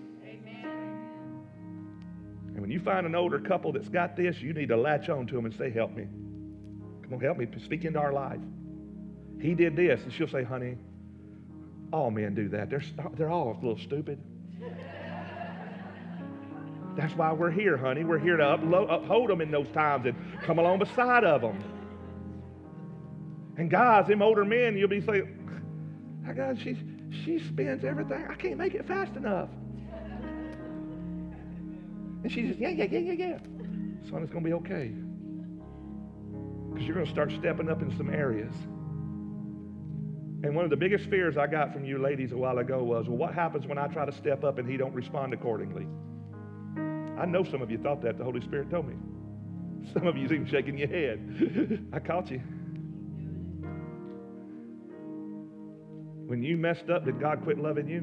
S2: And when you find an older couple that's got this, you need to latch on to them and say, help me. Come on, help me. Speak into our life. He did this. And she'll say, honey, all men do that. They're, they're all a little stupid. That's why we're here, honey. We're here to upload, uphold them in those times and come along beside of them. And guys, them older men, you'll be saying, oh God, she, she spends everything. I can't make it fast enough. And she says, yeah, yeah, yeah, yeah, yeah. Son, it's going to be okay. Because you're going to start stepping up in some areas. And one of the biggest fears I got from you ladies a while ago was, well, what happens when I try to step up and he don't respond accordingly? I know some of you thought that. The Holy Spirit told me. Some of you even shaking your head. I caught you. When you messed up, did God quit loving you?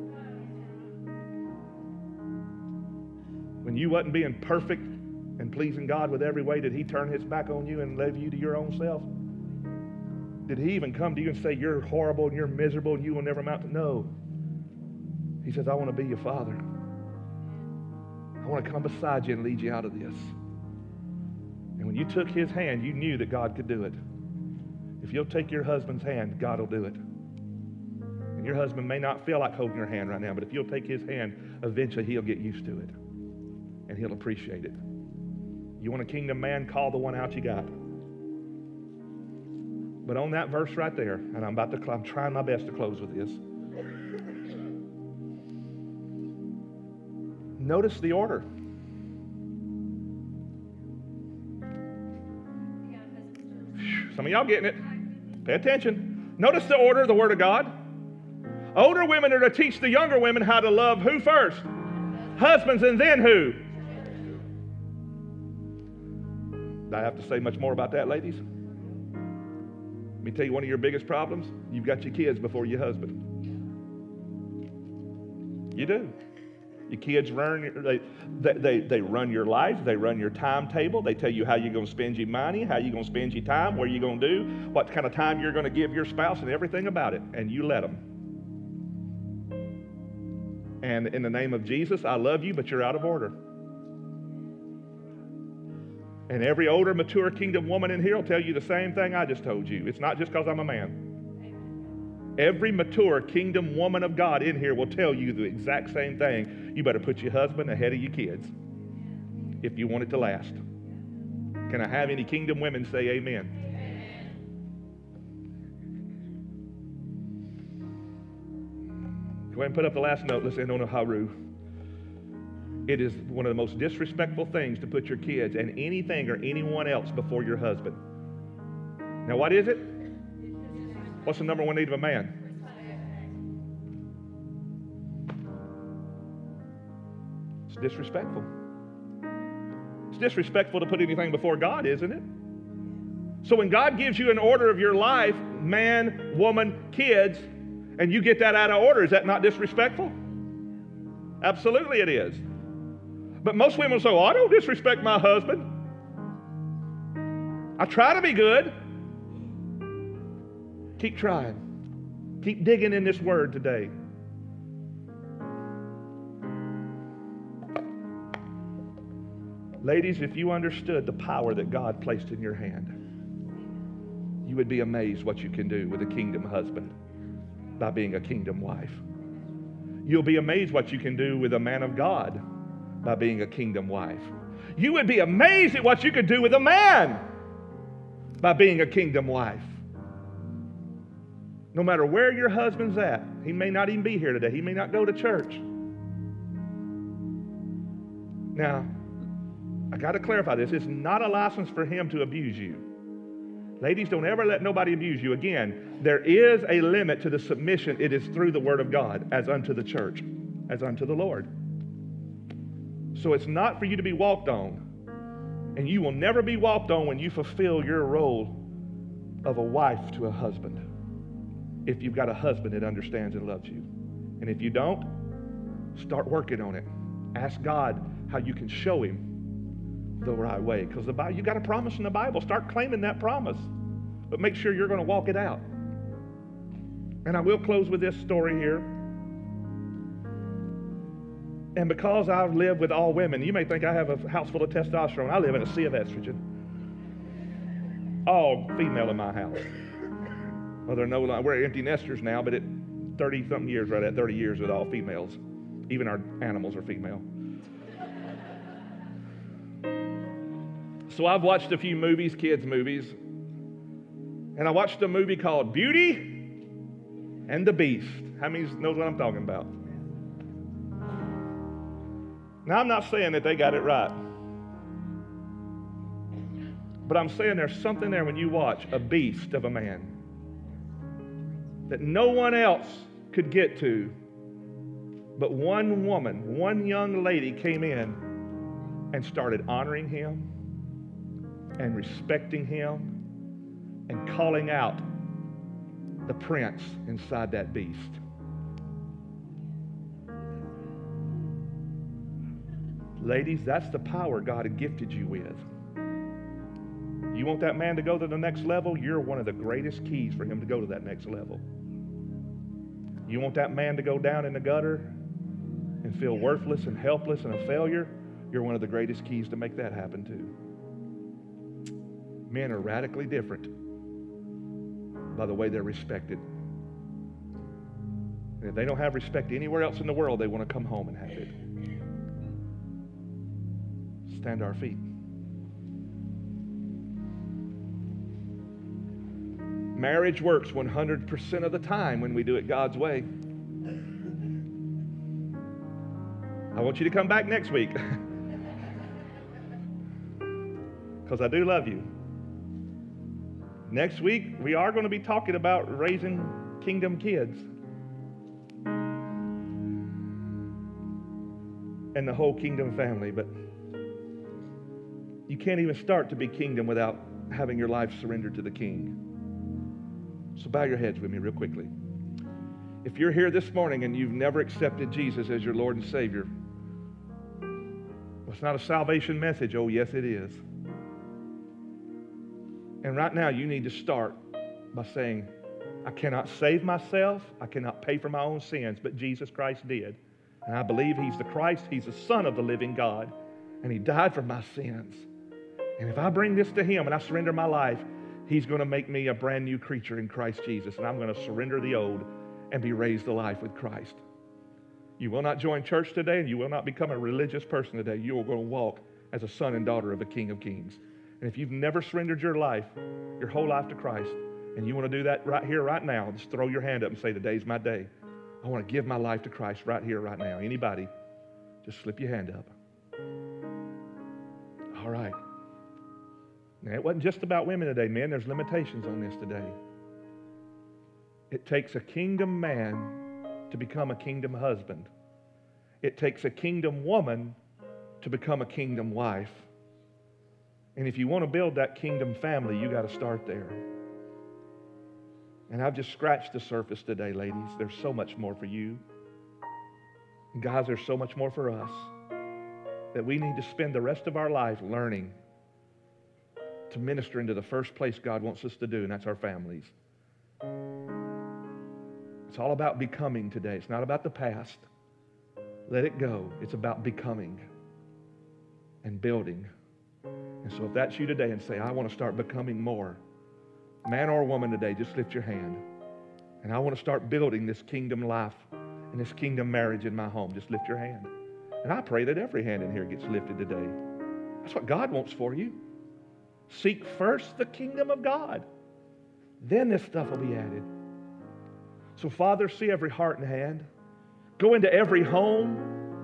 S2: When you wasn't being perfect and pleasing God with every way, did he turn his back on you and leave you to your own self? Did he even come to you and say, you're horrible and you're miserable and you will never amount to? No. He says, I want to be your father. I want to come beside you and lead you out of this. And when you took his hand, you knew that God could do it. If you'll take your husband's hand, God will do it. And your husband may not feel like holding your hand right now, but if you'll take his hand, eventually he'll get used to it. And he'll appreciate it. You want a kingdom man? Call the one out you got. But on that verse right there, and I'm about to, I'm trying my best to close with this. Notice the order. Some of y'all getting it. Pay attention. Notice the order of the Word of God. Older women are to teach the younger women how to love who first? Husbands, and then who? Do I have to say much more about that, ladies? Let me tell you one of your biggest problems. You've got your kids before your husband. You do. Your kids run, they, they, they run your life. They run your timetable. They tell you how you're going to spend your money, how you're going to spend your time, what you're going to do, what kind of time you're going to give your spouse, and everything about it. And you let them. And in the name of Jesus, I love you, but you're out of order. And every older, mature kingdom woman in here will tell you the same thing I just told you. It's not just because I'm a man. Every mature kingdom woman of God in here will tell you the exact same thing. You better put your husband ahead of your kids if you want it to last. Can I have any kingdom women say amen? Go ahead and put up the last note. Let's end on a haru. It is one of the most disrespectful things to put your kids and anything or anyone else before your husband. Now, what is it? What's the number one need of a man? It's disrespectful. It's disrespectful to put anything before God, isn't it? So when God gives you an order of your life, man, woman, kids, and you get that out of order, is that not disrespectful? Absolutely it is. But most women say, oh, I don't disrespect my husband. I try to be good. Keep trying. Keep digging in this word today. Ladies, if you understood the power that God placed in your hand, you would be amazed what you can do with a kingdom husband by being a kingdom wife. You'll be amazed what you can do with a man of God by being a kingdom wife. You would be amazed at what you could do with a man by being a kingdom wife. No matter where your husband's at, he may not even be here today. He may not go to church. Now, I got to clarify this. It's not a license for him to abuse you. Ladies, don't ever let nobody abuse you. Again, there is a limit to the submission. It is through the word of God, as unto the church, as unto the Lord. So it's not for you to be walked on. And you will never be walked on when you fulfill your role of a wife to a husband. If you've got a husband that understands and loves you. And if you don't, start working on it. Ask God how you can show him the right way. Because the Bible, you got a promise in the Bible. Start claiming that promise. But make sure you're going to walk it out. And I will close with this story here. And because I've lived with all women, you may think I have a house full of testosterone. I live in a sea of estrogen. All female in my house. Well, they're no longer, we're empty nesters now, but at thirty-something years, right at thirty years with all females. Even our animals are female. So I've watched a few movies, kids' movies. And I watched a movie called Beauty and the Beast. How many knows what I'm talking about? Now, I'm not saying that they got it right. But I'm saying there's something there when you watch a beast of a man that no one else could get to, but one woman, one young lady came in and started honoring him and respecting him and calling out the prince inside that beast. Ladies, that's the power God had gifted you with. You want that man to go to the next level? You're one of the greatest keys for him to go to that next level. You want that man to go down in the gutter and feel worthless and helpless and a failure? You're one of the greatest keys to make that happen too. Men are radically different by the way they're respected. And if they don't have respect anywhere else in the world, they want to come home and have it. Stand to our feet. Marriage works one hundred percent of the time when we do it God's way. I want you to come back next week. Because I do love you. Next week, we are going to be talking about raising kingdom kids. And the whole kingdom family. But you you can't even start to be kingdom without having your life surrendered to the King. So bow your heads with me real quickly. If you're here this morning and you've never accepted Jesus as your Lord and Savior, well, it's not a salvation message. Oh, yes, it is. And right now, you need to start by saying, I cannot save myself. I cannot pay for my own sins, but Jesus Christ did. And I believe He's the Christ. He's the Son of the living God. And He died for my sins. And if I bring this to Him and I surrender my life, He's going to make me a brand new creature in Christ Jesus. And I'm going to surrender the old and be raised to life with Christ. You will not join church today, and you will not become a religious person today. You are going to walk as a son and daughter of a King of Kings. And if you've never surrendered your life, your whole life to Christ, and you want to do that right here, right now, just throw your hand up and say, today's my day. I want to give my life to Christ right here, right now. Anybody? Just slip your hand up. All right. Now, it wasn't just about women today, men. There's limitations on this today. It takes a kingdom man to become a kingdom husband. It takes a kingdom woman to become a kingdom wife. And if you want to build that kingdom family, you got to start there. And I've just scratched the surface today, ladies. There's so much more for you. And guys, there's so much more for us that we need to spend the rest of our life learning to minister into the first place God wants us to do, and that's our families. It's all about becoming today. It's not about the past. Let it go. It's about becoming and building. And so if that's you today and say, I want to start becoming more, man or woman today, just lift your hand. And I want to start building this kingdom life and this kingdom marriage in my home. Just lift your hand. And I pray that every hand in here gets lifted today. That's what God wants for you. Seek first the kingdom of God. Then this stuff will be added. So, Father, see every heart and hand. Go into every home.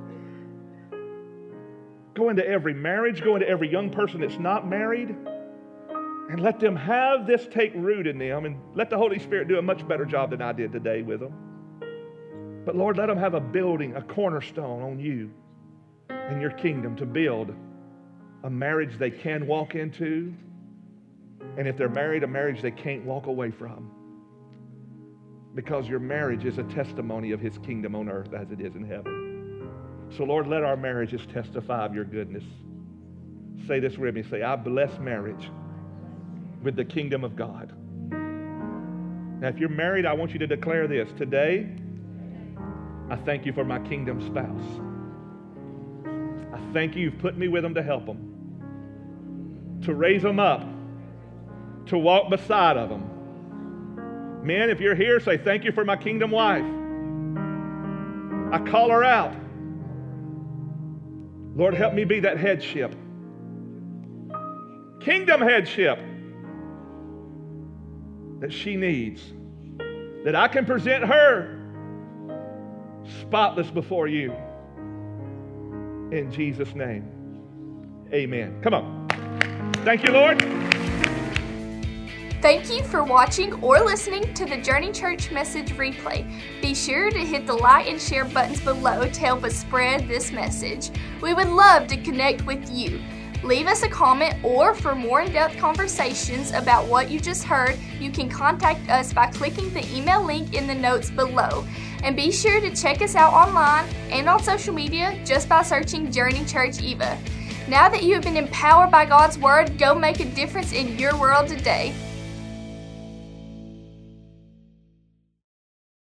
S2: Go into every marriage. Go into every young person that's not married. And let them have this take root in them. And let the Holy Spirit do a much better job than I did today with them. But, Lord, let them have a building, a cornerstone on you and your kingdom to build a marriage they can walk into. And if they're married, a marriage they can't walk away from. Because your marriage is a testimony of His kingdom on earth as it is in heaven. So, Lord, let our marriages testify of your goodness. Say this with me. Say, I bless marriage with the kingdom of God. Now, if you're married, I want you to declare this. Today, I thank you for my kingdom spouse. I thank you you've put me with them to help them, to raise them up, to walk beside of them. Men, if you're here, say, thank you for my kingdom wife. I call her out. Lord, help me be that headship. Kingdom headship that she needs. That I can present her spotless before you. In Jesus' name, amen. Come on. Thank you, Lord.
S1: Thank you for watching or listening to the Journey Church message replay. Be sure to hit the like and share buttons below to help us spread this message. We would love to connect with you. Leave us a comment, or for more in-depth conversations about what you just heard, you can contact us by clicking the email link in the notes below. And be sure to check us out online and on social media just by searching Journey Church Eva. Now that you have been empowered by God's Word, go make a difference in your world today.